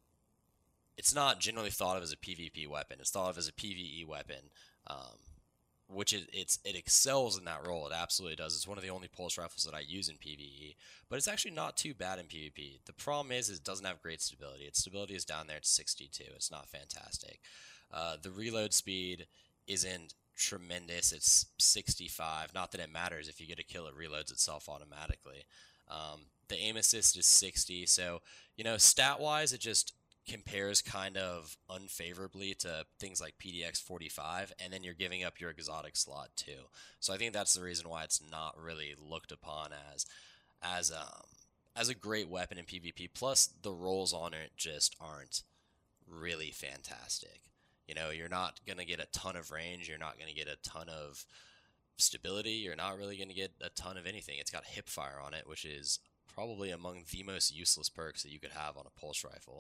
generally thought of as a PvP weapon. It's thought of as a PvE weapon, which it excels in that role. It absolutely does. It's one of the only pulse rifles that I use in PvE, but it's actually not too bad in PvP. The problem is it doesn't have great stability. Its stability is down there at 62. It's not fantastic. The reload speed isn't tremendous. It's 65. Not that it matters. If you get a kill, it reloads itself automatically. The aim assist is 60. So, stat-wise, it just compares kind of unfavorably to things like PDX 45, and then you're giving up your exotic slot too. So I think that's the reason why it's not really looked upon as a great weapon in PvP. Plus, the rolls on it just aren't really fantastic. You're not going to get a ton of range. You're not going to get a ton of stability. You're not really going to get a ton of anything. It's got hip fire on it, which is probably among the most useless perks that you could have on a pulse rifle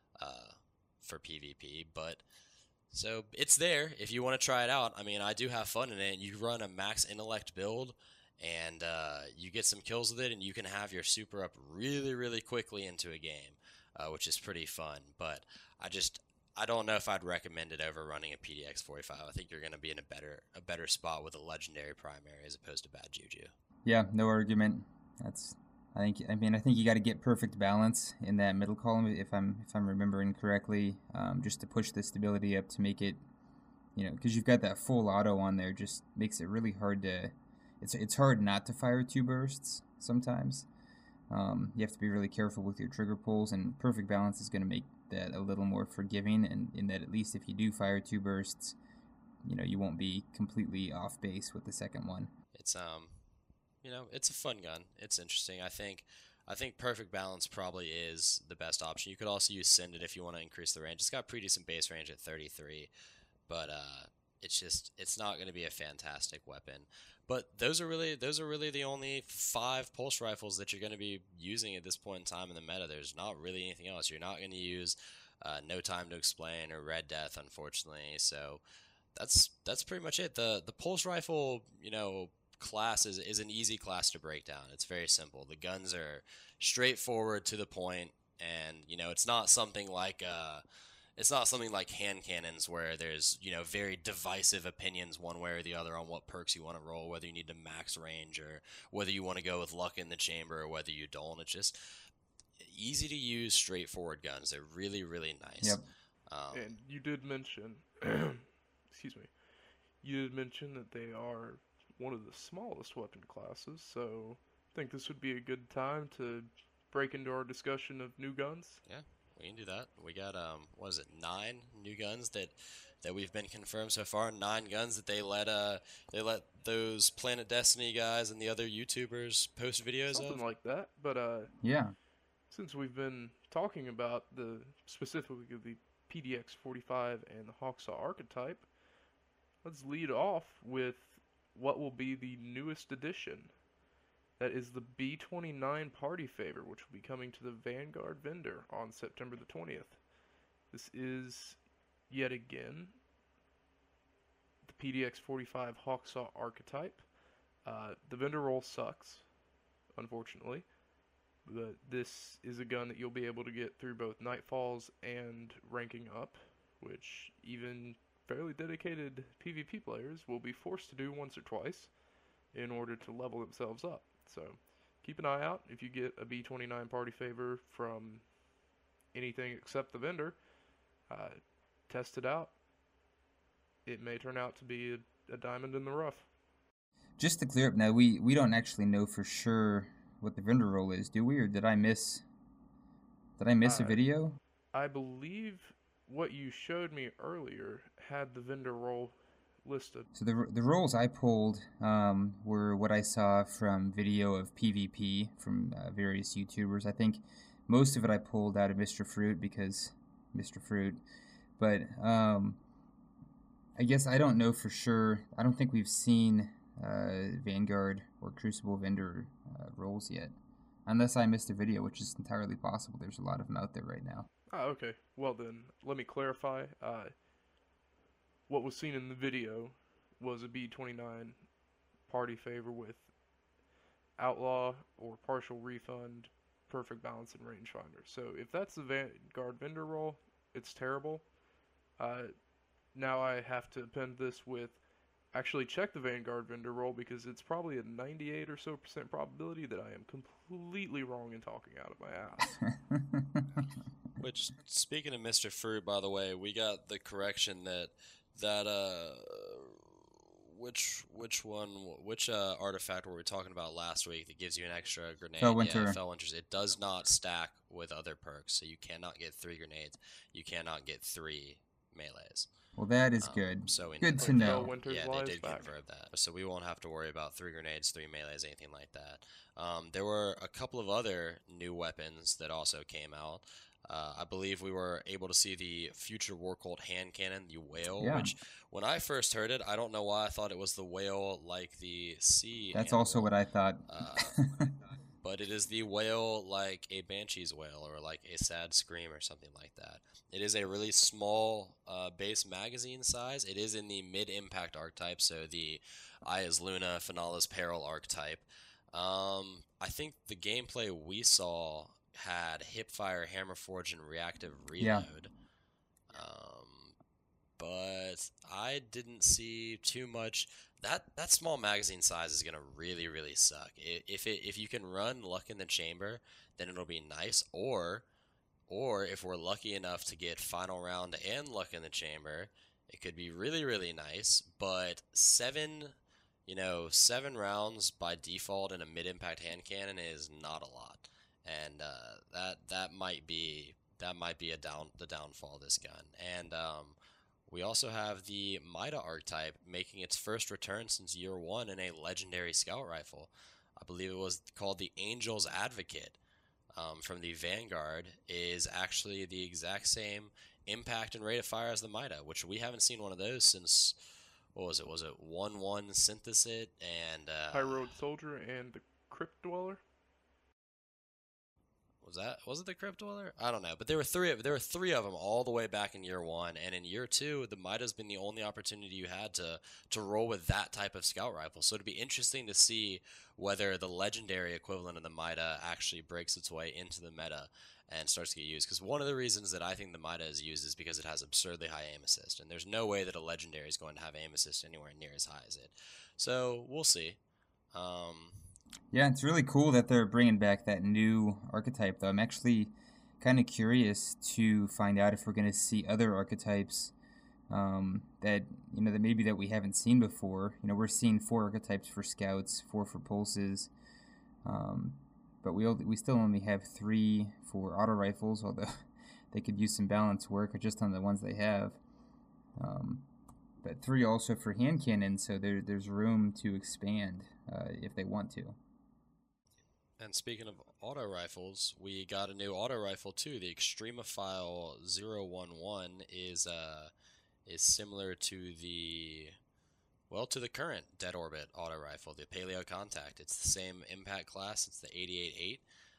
for PvP. But so it's there if you want to try it out. I mean, I do have fun in it. You run a max intellect build, and you get some kills with it, and you can have your super up really, really quickly into a game, which is pretty fun. But I don't know if I'd recommend it over running a PDX 45. I think you're going to be in a better spot with a legendary primary as opposed to Bad Juju. Yeah, no argument. I think you got to get perfect balance in that middle column if I'm remembering correctly, just to push the stability up to make it, because you've got that full auto on there, just makes it really hard to. It's hard not to fire 2 bursts sometimes. You have to be really careful with your trigger pulls, and perfect balance is going to make that a little more forgiving, and in that at least if you do fire 2 bursts, you won't be completely off base with the second one. It's it's a fun gun. It's interesting. I think perfect balance probably is the best option. You could also use Send It if you want to increase the range. It's got pretty decent base range at 33, but it's not going to be a fantastic weapon. But those are really the only 5 pulse rifles that you're going to be using at this point in time in the meta. There's not really anything else. You're not going to use No Time to Explain or Red Death, unfortunately. So that's pretty much it. The pulse rifle, class is an easy class to break down. It's very simple. The guns are straightforward to the point, and it's not something like hand cannons where there's very divisive opinions one way or the other on what perks you want to roll, whether you need to max range or whether you want to go with luck in the chamber or whether you don't. It's just easy to use, straightforward guns. They're really, really nice. Yep. And you did mention, excuse me, you did mention that they are one of the smallest weapon classes, so I think this would be a good time to break into our discussion of new guns. Yeah, we can do that. We got 9 new guns that we've been confirmed so far. 9 guns that they let those Planet Destiny guys and the other YouTubers post videos Something of. like that. But Yeah. since we've been talking about specifically the PDX 45 and the Hawksaw archetype, let's lead off with what will be the newest addition. That is the B29 Party Favor, which will be coming to the Vanguard vendor on September the 20th. This is, yet again, the PDX 45 Hawksaw archetype. The vendor roll sucks, unfortunately. But this is a gun that you'll be able to get through both Nightfalls and ranking up, which even fairly dedicated PvP players will be forced to do once or twice in order to level themselves up. So keep an eye out if you get a B29 Party Favor from anything except the vendor. Test it out. It may turn out to be a diamond in the rough. Just to clear up now, we don't actually know for sure what the vendor roll is, do we? Or did I miss a video? I believe what you showed me earlier had the vendor roll listed. So the rolls I pulled were what I saw from video of PvP from various YouTubers. I think most of it I pulled out of Mr. Fruit because Mr. Fruit. But I guess I don't know for sure. I don't think we've seen Vanguard or Crucible vendor rolls yet. Unless I missed a video, which is entirely possible. There's a lot of them out there right now. Okay. Well then, let me clarify. What was seen in the video was a B29 Party Favor with Outlaw or Partial Refund, Perfect Balance, and Rangefinder. So if that's the Vanguard vendor roll, it's terrible. Now I have to append this with actually check the Vanguard vendor roll because it's probably a 98 or so % probability that I am completely wrong in talking out of my ass. Which, speaking of Mr. Fruit, by the way, we got the correction that which artifact were we talking about last week that gives you an extra grenade? Fellwinter. Yeah, Fellwinter's. It does not stack with other perks, so you cannot get 3 grenades. You cannot get 3 melees. Well, that is good. So good to know. Yeah, they did confirm that. So we won't have to worry about 3 grenades, 3 melees, anything like that. There were a couple of other new weapons that also came out. I believe we were able to see the Future War Cult hand cannon, the whale, which when I first heard it, I don't know why I thought it was the whale like the sea That's animal. also what I thought. But it is the whale like a Banshee's wail or like a Sad Scream or something like that. It is a really small base magazine size. It is in the mid-impact archetype, so the Aya's Luna, Finala's Peril archetype. I think the gameplay we saw had Hipfire, Hammerforge, and Reactive Reload. Yeah. But I didn't see too much. That small magazine size is gonna really, really suck. If you can run Luck in the Chamber, then it'll be nice. Or if we're lucky enough to get Final Round and Luck in the Chamber, it could be really, really nice. But 7 rounds by default in a mid-impact hand cannon is not a lot, and that might be the downfall of this gun. And we also have the Mida archetype making its first return since year 1 in a legendary scout rifle. I believe it was called the Angel's Advocate from the Vanguard, is actually the exact same impact and rate of fire as the Mida, which we haven't seen one of those since, what was it? Was it 1/1 Synthesit and High Road Soldier and the Crypt Dweller. was it the Crypt Dweller? I don't know, but there were three of them all the way back in year 1, and in year 2, the Mida's been the only opportunity you had to roll with that type of scout rifle. So it'd be interesting to see whether the legendary equivalent of the Mida actually breaks its way into the meta and starts to get used. Because one of the reasons that I think the Mida is used is because it has absurdly high aim assist, and there's no way that a legendary is going to have aim assist anywhere near as high as it. So we'll see. Yeah, it's really cool that they're bringing back that new archetype, though. I'm actually kind of curious to find out if we're going to see other archetypes that that maybe that we haven't seen before. We're seeing 4 archetypes for scouts, 4 for pulses, but we still only have 3 for auto rifles, although they could use some balance work just on the ones they have. But 3 also for hand cannons, so there's room to expand if they want to. And speaking of auto rifles, we got a new auto rifle too. The Extremophile 011 is similar to the current Dead Orbit auto rifle, the Paleo Contact. It's the same impact class. It's the 88.8.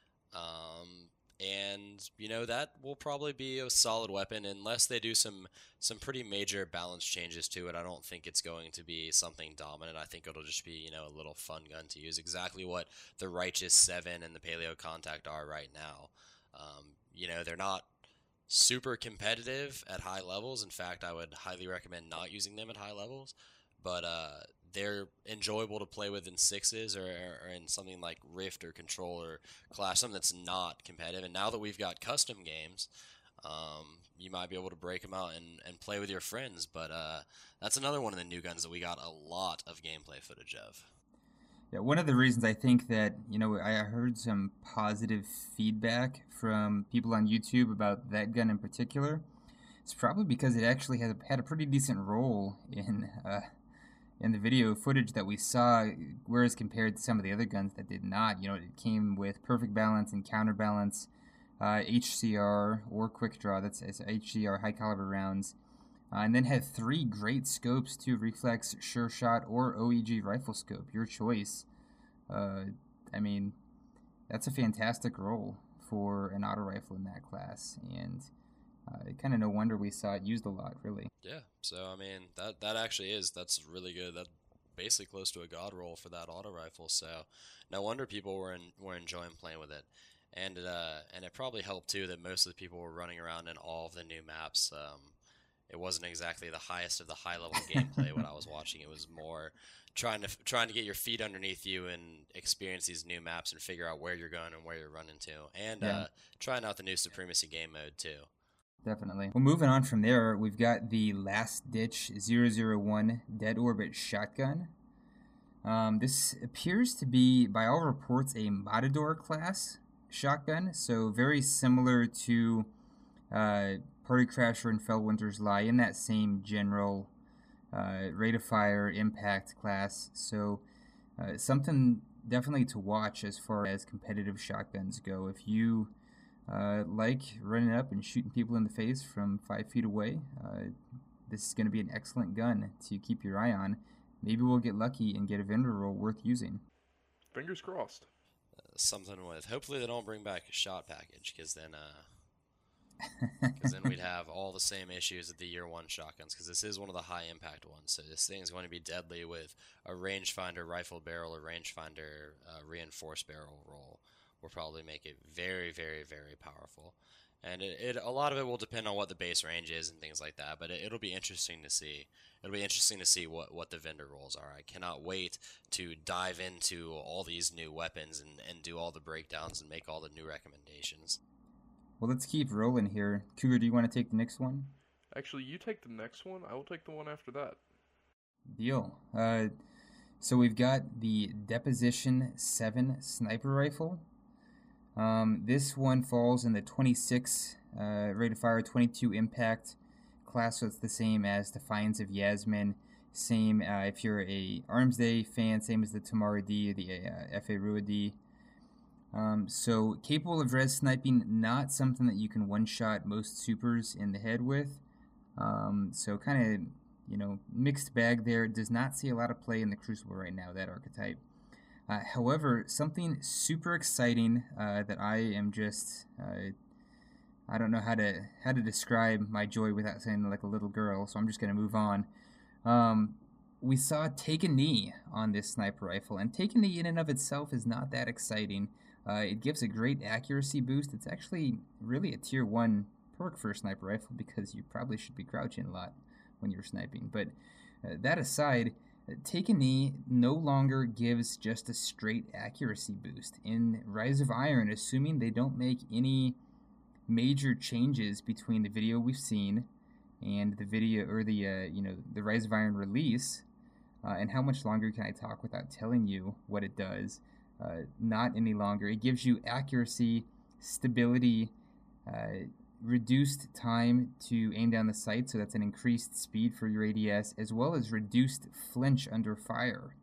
And that will probably be a solid weapon unless they do some pretty major balance changes to it. I don't think it's going to be something dominant. I think it'll just be a little fun gun to use, exactly what the Righteous 7 and the Paleo Contact are right now. They're not super competitive at high levels. In fact, I would highly recommend not using them at high levels, but they're enjoyable to play with in 6s or in something like Rift or Control or Clash, something that's not competitive. And now that we've got custom games, you might be able to break them out and play with your friends. But that's another one of the new guns that we got a lot of gameplay footage of. Yeah, one of the reasons I think that, I heard some positive feedback from people on YouTube about that gun in particular. It's probably because it actually had a pretty decent role in the video footage that we saw, whereas compared to some of the other guns that did not. It came with perfect balance and counterbalance, HCR or quick draw, that's HCR high caliber rounds, and then had 3 great scopes too: reflex, sure shot, or OEG rifle scope, your choice. That's a fantastic role for an auto rifle in that class, and kind of no wonder we saw it used a lot, really. Yeah, so that actually that's really good. That's basically close to a god roll for that auto rifle. So no wonder people were enjoying playing with it, and it probably helped too that most of the people were running around in all of the new maps. It wasn't exactly the highest of the high level gameplay when I was watching. It was more trying to get your feet underneath you and experience these new maps and figure out where you're going and where you're running to, and trying out the new Supremacy game mode too. Definitely. Well, moving on from there, we've got the Last Ditch 001 Dead Orbit Shotgun. This appears to be, by all reports, a Matador class shotgun, so very similar to Party Crasher and Fellwinter's Lie, in that same general rate of fire impact class. So something definitely to watch as far as competitive shotguns go. If you like running up and shooting people in the face from 5 feet away, this is going to be an excellent gun to keep your eye on. Maybe we'll get lucky and get a vendor roll worth using. Fingers crossed. Something with, hopefully they don't bring back a shot package, because then we'd have all the same issues at the year 1 shotguns, because this is one of the high impact ones. So this thing's going to be deadly with a rangefinder rifle barrel or rangefinder reinforced barrel roll. Will probably make it very, very, very powerful, and a lot of it will depend on what the base range is and things like that. But it'll be interesting to see. It'll be interesting to see what the vendor rolls are. I cannot wait to dive into all these new weapons and do all the breakdowns and make all the new recommendations. Well, let's keep rolling here. Cougar, do you want to take the next one? Actually, you take the next one. I will take the one after that. Deal. So we've got the Deposition 7 sniper rifle. This one falls in the 26 rate of fire, 22 impact class, so it's the same as Defiance of Yasmin. Same if you're a Arms Day fan, same as the Tamara D, the F.A. Rua D. So capable of res sniping, not something that you can one-shot most supers in the head with. So kind of mixed bag there. Does not see a lot of play in the Crucible right now, that archetype. However, something super exciting that I am just I don't know how to describe my joy without saying like a little girl, so I'm just gonna move on. We saw Take a Knee on this sniper rifle, and Take a Knee in and of itself is not that exciting. It gives a great accuracy boost. It's actually really a tier 1 perk for a sniper rifle because you probably should be crouching a lot when you're sniping. But that aside, Take a Knee no longer gives just a straight accuracy boost. In Rise of Iron, assuming they don't make any major changes between the video we've seen and the video or the Rise of Iron release, and how much longer can I talk without telling you what it does? Not any longer. It gives you accuracy, stability, reduced time to aim down the sight, so that's an increased speed for your ADS, as well as reduced flinch under fire.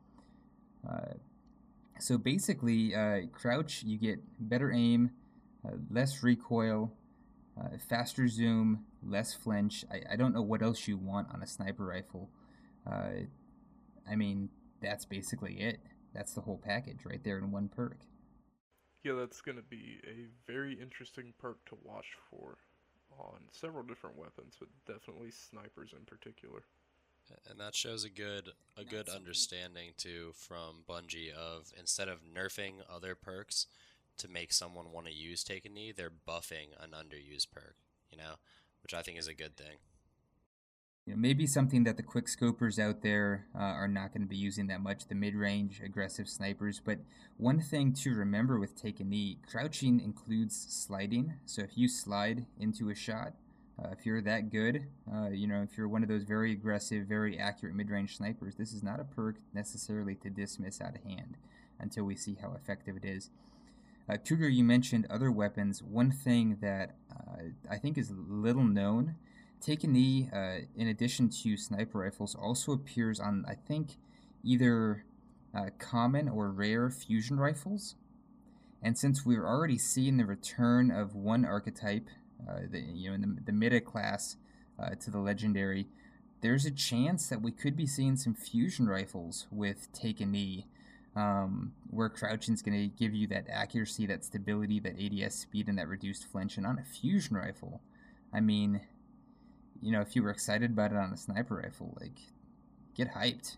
So basically, crouch, you get better aim, less recoil, faster zoom, less flinch. I don't know what else you want on a sniper rifle. I mean, that's basically it. That's the whole package right there in one perk. Yeah, that's going to be a very interesting perk to watch for on several different weapons, but definitely snipers in particular. And that shows a good understanding too from Bungie of, instead of nerfing other perks to make someone want to use Take a Knee, they're buffing an underused perk, which I think is a good thing. Maybe something that the quick scopers out there are not going to be using that much, the mid-range aggressive snipers. But one thing to remember with Take a Knee, crouching includes sliding. So if you slide into a shot, if you're that good, if you're one of those very aggressive, very accurate mid-range snipers, this is not a perk necessarily to dismiss out of hand until we see how effective it is. Cougar, you mentioned other weapons. One thing that I think is little known, Take a Knee, in addition to sniper rifles, also appears on, I think, either common or rare fusion rifles. And since we're already seeing the return of one archetype, in the meta class to the legendary, there's a chance that we could be seeing some fusion rifles with Take a Knee, where crouching's going to give you that accuracy, that stability, that ADS speed, and that reduced flinch. And on a fusion rifle, I mean, if you were excited about it on a sniper rifle, get hyped.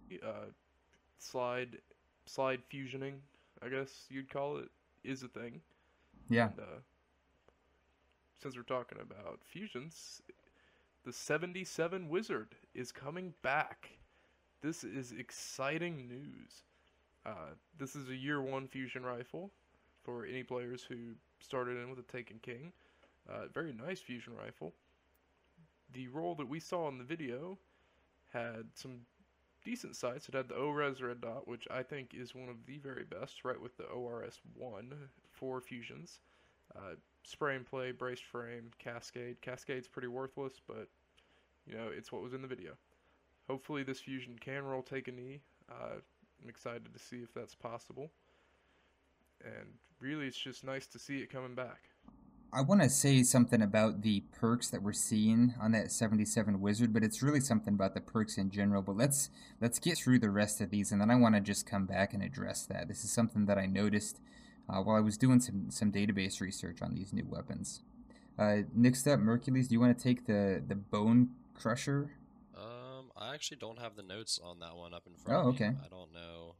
Slide fusioning, I guess you'd call it, is a thing. Yeah. And, since we're talking about fusions, the 77 Wizard is coming back. This is exciting news. This is a year 1 fusion rifle for any players who started in with a Taken King. Very nice fusion rifle. The roll that we saw in the video had some decent sights. It had the ORES red dot, which I think is one of the very best, right with the ORS-1 for fusions. Spray and play, braced frame, cascade. Cascade's pretty worthless, but, it's what was in the video. Hopefully this fusion can roll Take a Knee. I'm excited to see if that's possible. And really, it's just nice to see it coming back. I want to say something about the perks that we're seeing on that 77 Wizard, but it's really something about the perks in general. But let's get through the rest of these, and then I want to just come back and address that. This is something that I noticed while I was doing some database research on these new weapons. Next up, Mercules, do you want to take the Bone Crusher? I actually don't have the notes on that one up in front of me. Okay. I don't know.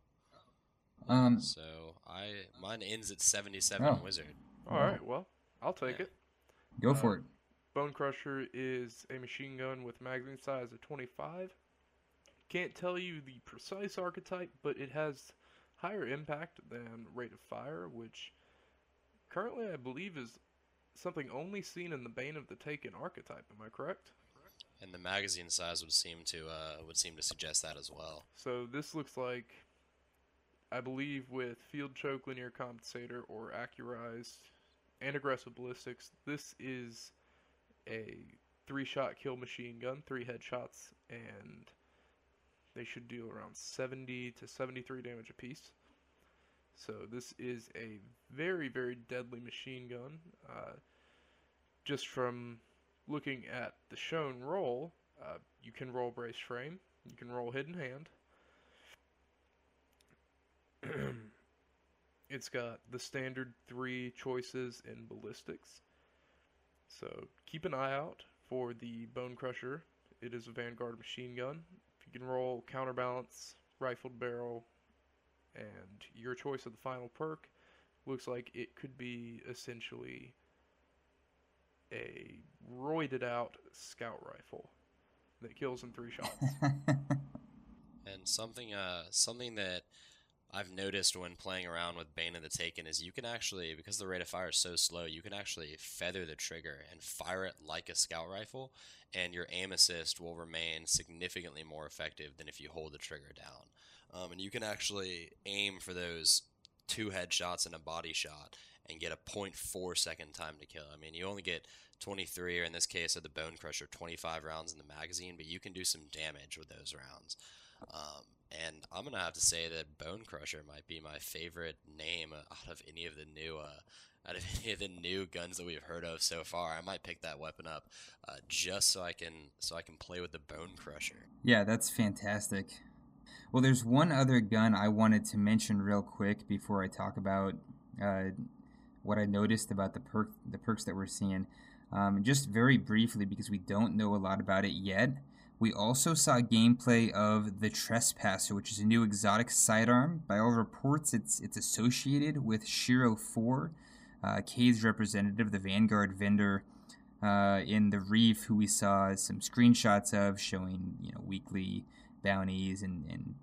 Mine ends at 77 Wizard. Alright, well, I'll take it. Go for it. Bone Crusher is a machine gun with magazine size of 25. Can't tell you the precise archetype, but it has higher impact than rate of fire, which currently I believe is something only seen in the Bane of the Taken archetype. Am I correct? And the magazine size would seem to suggest that as well. So this looks like, I believe, with Field Choke, Linear Compensator, or Accurized and Aggressive Ballistics, this is a 3-shot kill machine gun, 3 headshots, and they should deal around 70 to 73 damage apiece. So this is a very, very deadly machine gun. Just from looking at the shown roll, You can roll Brace Frame. You can roll Hidden Hand. It's got the standard 3 choices in ballistics. So keep an eye out for the Bone Crusher. It is a Vanguard machine gun. You can roll Counterbalance, Rifled Barrel, and your choice of the final perk. Looks like it could be essentially a roided out scout rifle that kills in 3 shots. And something that I've noticed when playing around with Bane of the Taken is you can actually, because the rate of fire is so slow, you can actually feather the trigger and fire it like a scout rifle, and your aim assist will remain significantly more effective than if you hold the trigger down. And you can actually aim for those 2 headshots and a body shot and get a 0.4 second time to kill. I mean, you only get 23, or in this case of the Bone Crusher, 25 rounds in the magazine, but you can do some damage with those rounds. And I'm gonna have to say that Bone Crusher might be my favorite name out of any of the new guns that we've heard of so far. I might pick that weapon up just so I can play with the Bone Crusher. Yeah, that's fantastic. Well, there's one other gun I wanted to mention real quick before I talk about what I noticed about the perks that we're seeing. Just very briefly, because we don't know a lot about it yet. We also saw gameplay of the Trespasser, which is a new exotic sidearm. By all reports, it's associated with Shiro 4, Cade's representative, the Vanguard vendor in the Reef, who we saw some screenshots of showing, weekly bounties and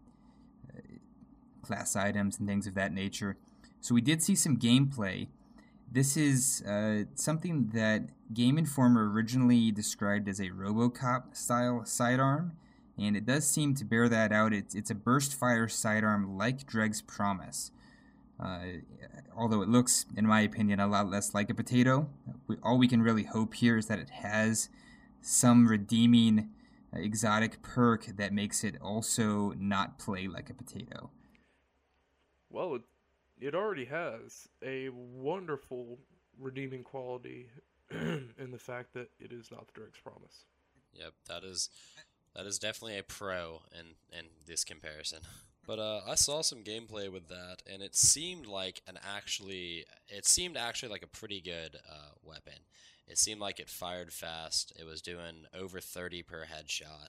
class items and things of that nature. So we did see some gameplay. This is something that Game Informer originally described as a RoboCop-style sidearm, and it does seem to bear that out. It's a burst-fire sidearm like Dreg's Promise, although it looks, in my opinion, a lot less like a potato. All we can really hope here is that it has some redeeming exotic perk that makes it also not play like a potato. Well, it already has a wonderful redeeming quality in the fact that it is not the Dreg's Promise. Yep, that is definitely a pro in this comparison. But I saw some gameplay with that, and it seemed actually like a pretty good weapon. It seemed like it fired fast. It was doing over 30 per headshot.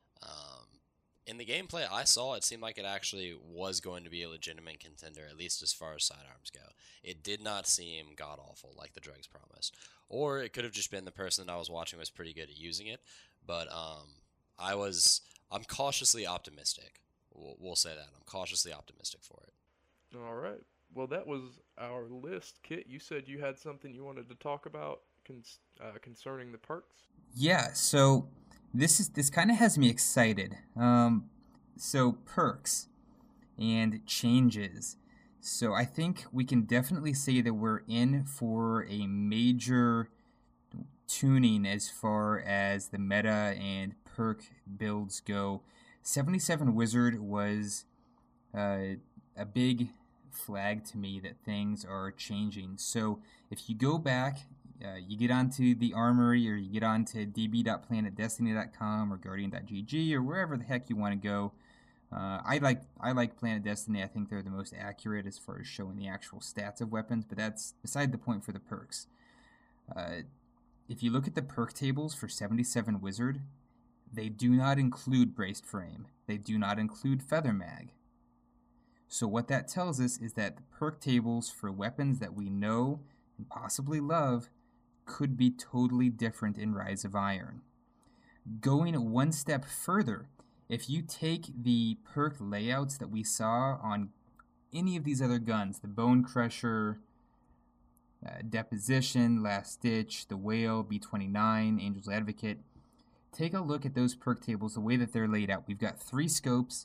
In the gameplay I saw, it seemed like it actually was going to be a legitimate contender, at least as far as sidearms go. It did not seem god-awful like the Dreg's Promise. Or it could have just been the person that I was watching was pretty good at using it. But I'm cautiously optimistic. We'll say that. I'm cautiously optimistic for it. All right. Well, that was our list. Kit, you said you had something you wanted to talk about concerning the perks? Yeah, so this kind of has me excited. So perks and changes. So I think we can definitely say that we're in for a major tuning as far as the meta and perk builds go. 77 Wizard was a big flag to me that things are changing. So if you go back, you get onto the Armory, or you get onto db.planetdestiny.com or guardian.gg or wherever the heck you want to go. I like Planet Destiny. I think they're the most accurate as far as showing the actual stats of weapons, but that's beside the point for the perks. If you look at the perk tables for 77 Wizard, they do not include Braced Frame. They do not include Feather Mag. So what that tells us is that the perk tables for weapons that we know and possibly love could be totally different in Rise of Iron. Going one step further, if you take the perk layouts that we saw on any of these other guns, the Bone Crusher, Deposition, Last Ditch, the Whale, B-29, Angel's Advocate, take a look at those perk tables, the way that they're laid out. We've got 3 scopes,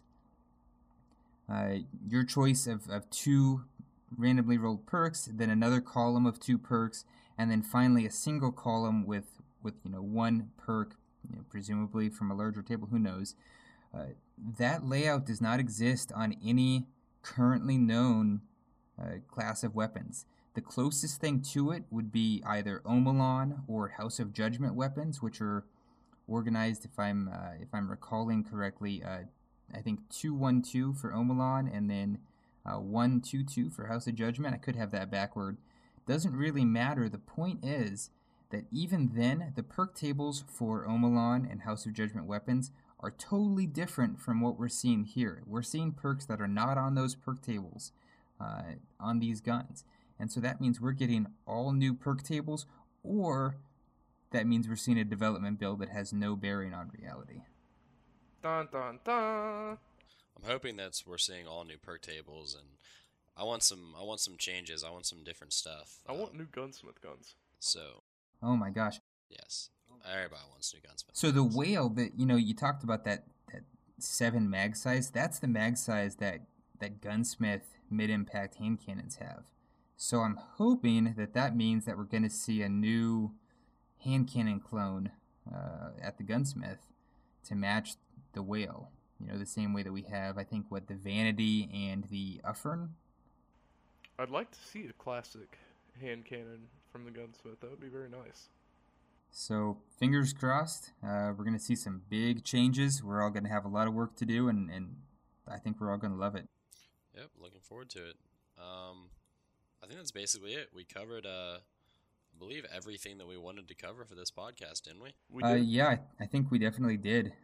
your choice of 2 randomly rolled perks, then another column of 2 perks, and then finally a single column with 1 perk, presumably from a larger table, who knows. That layout does not exist on any currently known class of weapons. The closest thing to it would be either Omelon or House of Judgment weapons, which are organized, if I'm recalling correctly. I think 2-1-2 for Omelon, and then 1-2-2 for House of Judgment. I could have that backward. Doesn't really matter. The point is that even then, the perk tables for Omelon and House of Judgment weapons are totally different from what we're seeing here. We're seeing perks that are not on those perk tables on these guns. And so that means we're getting all new perk tables, or that means we're seeing a development build that has no bearing on reality. Dun dun dun. I'm hoping that we're seeing all new perk tables, and I want some changes. I want some different stuff. I want new gunsmith guns. So. Oh my gosh. Yes, everybody wants new gunsmith. So the whale that you talked about, that 7 mag size, that's the mag size that gunsmith mid-impact hand cannons have. So I'm hoping that means that we're going to see a new hand cannon clone at the gunsmith to match the whale. The same way that we have, I think, the Vanity and the Uffern. I'd like to see a classic hand cannon from the gunsmith. That would be very nice. So fingers crossed. We're going to see some big changes. We're all going to have a lot of work to do, and I think we're all going to love it. Yep, looking forward to it. I think that's basically it. We covered, I believe, everything that we wanted to cover for this podcast, didn't we? We did. Yeah, I think we definitely did.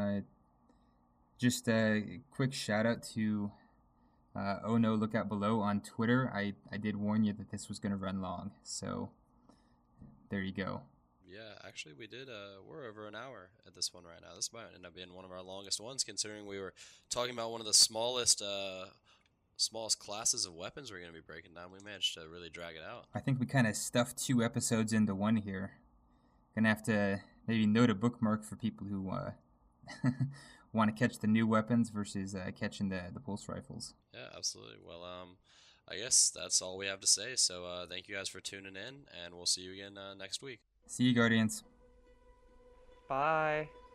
Just a quick shout out to Oh No, Look Out Below on Twitter. I did warn you that this was going to run long, so there you go. Yeah, actually we did. We're over an hour at this one right now. This might end up being one of our longest ones, considering we were talking about one of the smallest classes of weapons we're going to be breaking down. We managed to really drag it out. I think we kind of stuffed 2 episodes into one here. Gonna have to maybe note a bookmark for people who want to catch the new weapons versus catching the pulse rifles. Yeah, absolutely. Well, I guess that's all we have to say. So thank you guys for tuning in, and we'll see you again next week. See you, Guardians. Bye.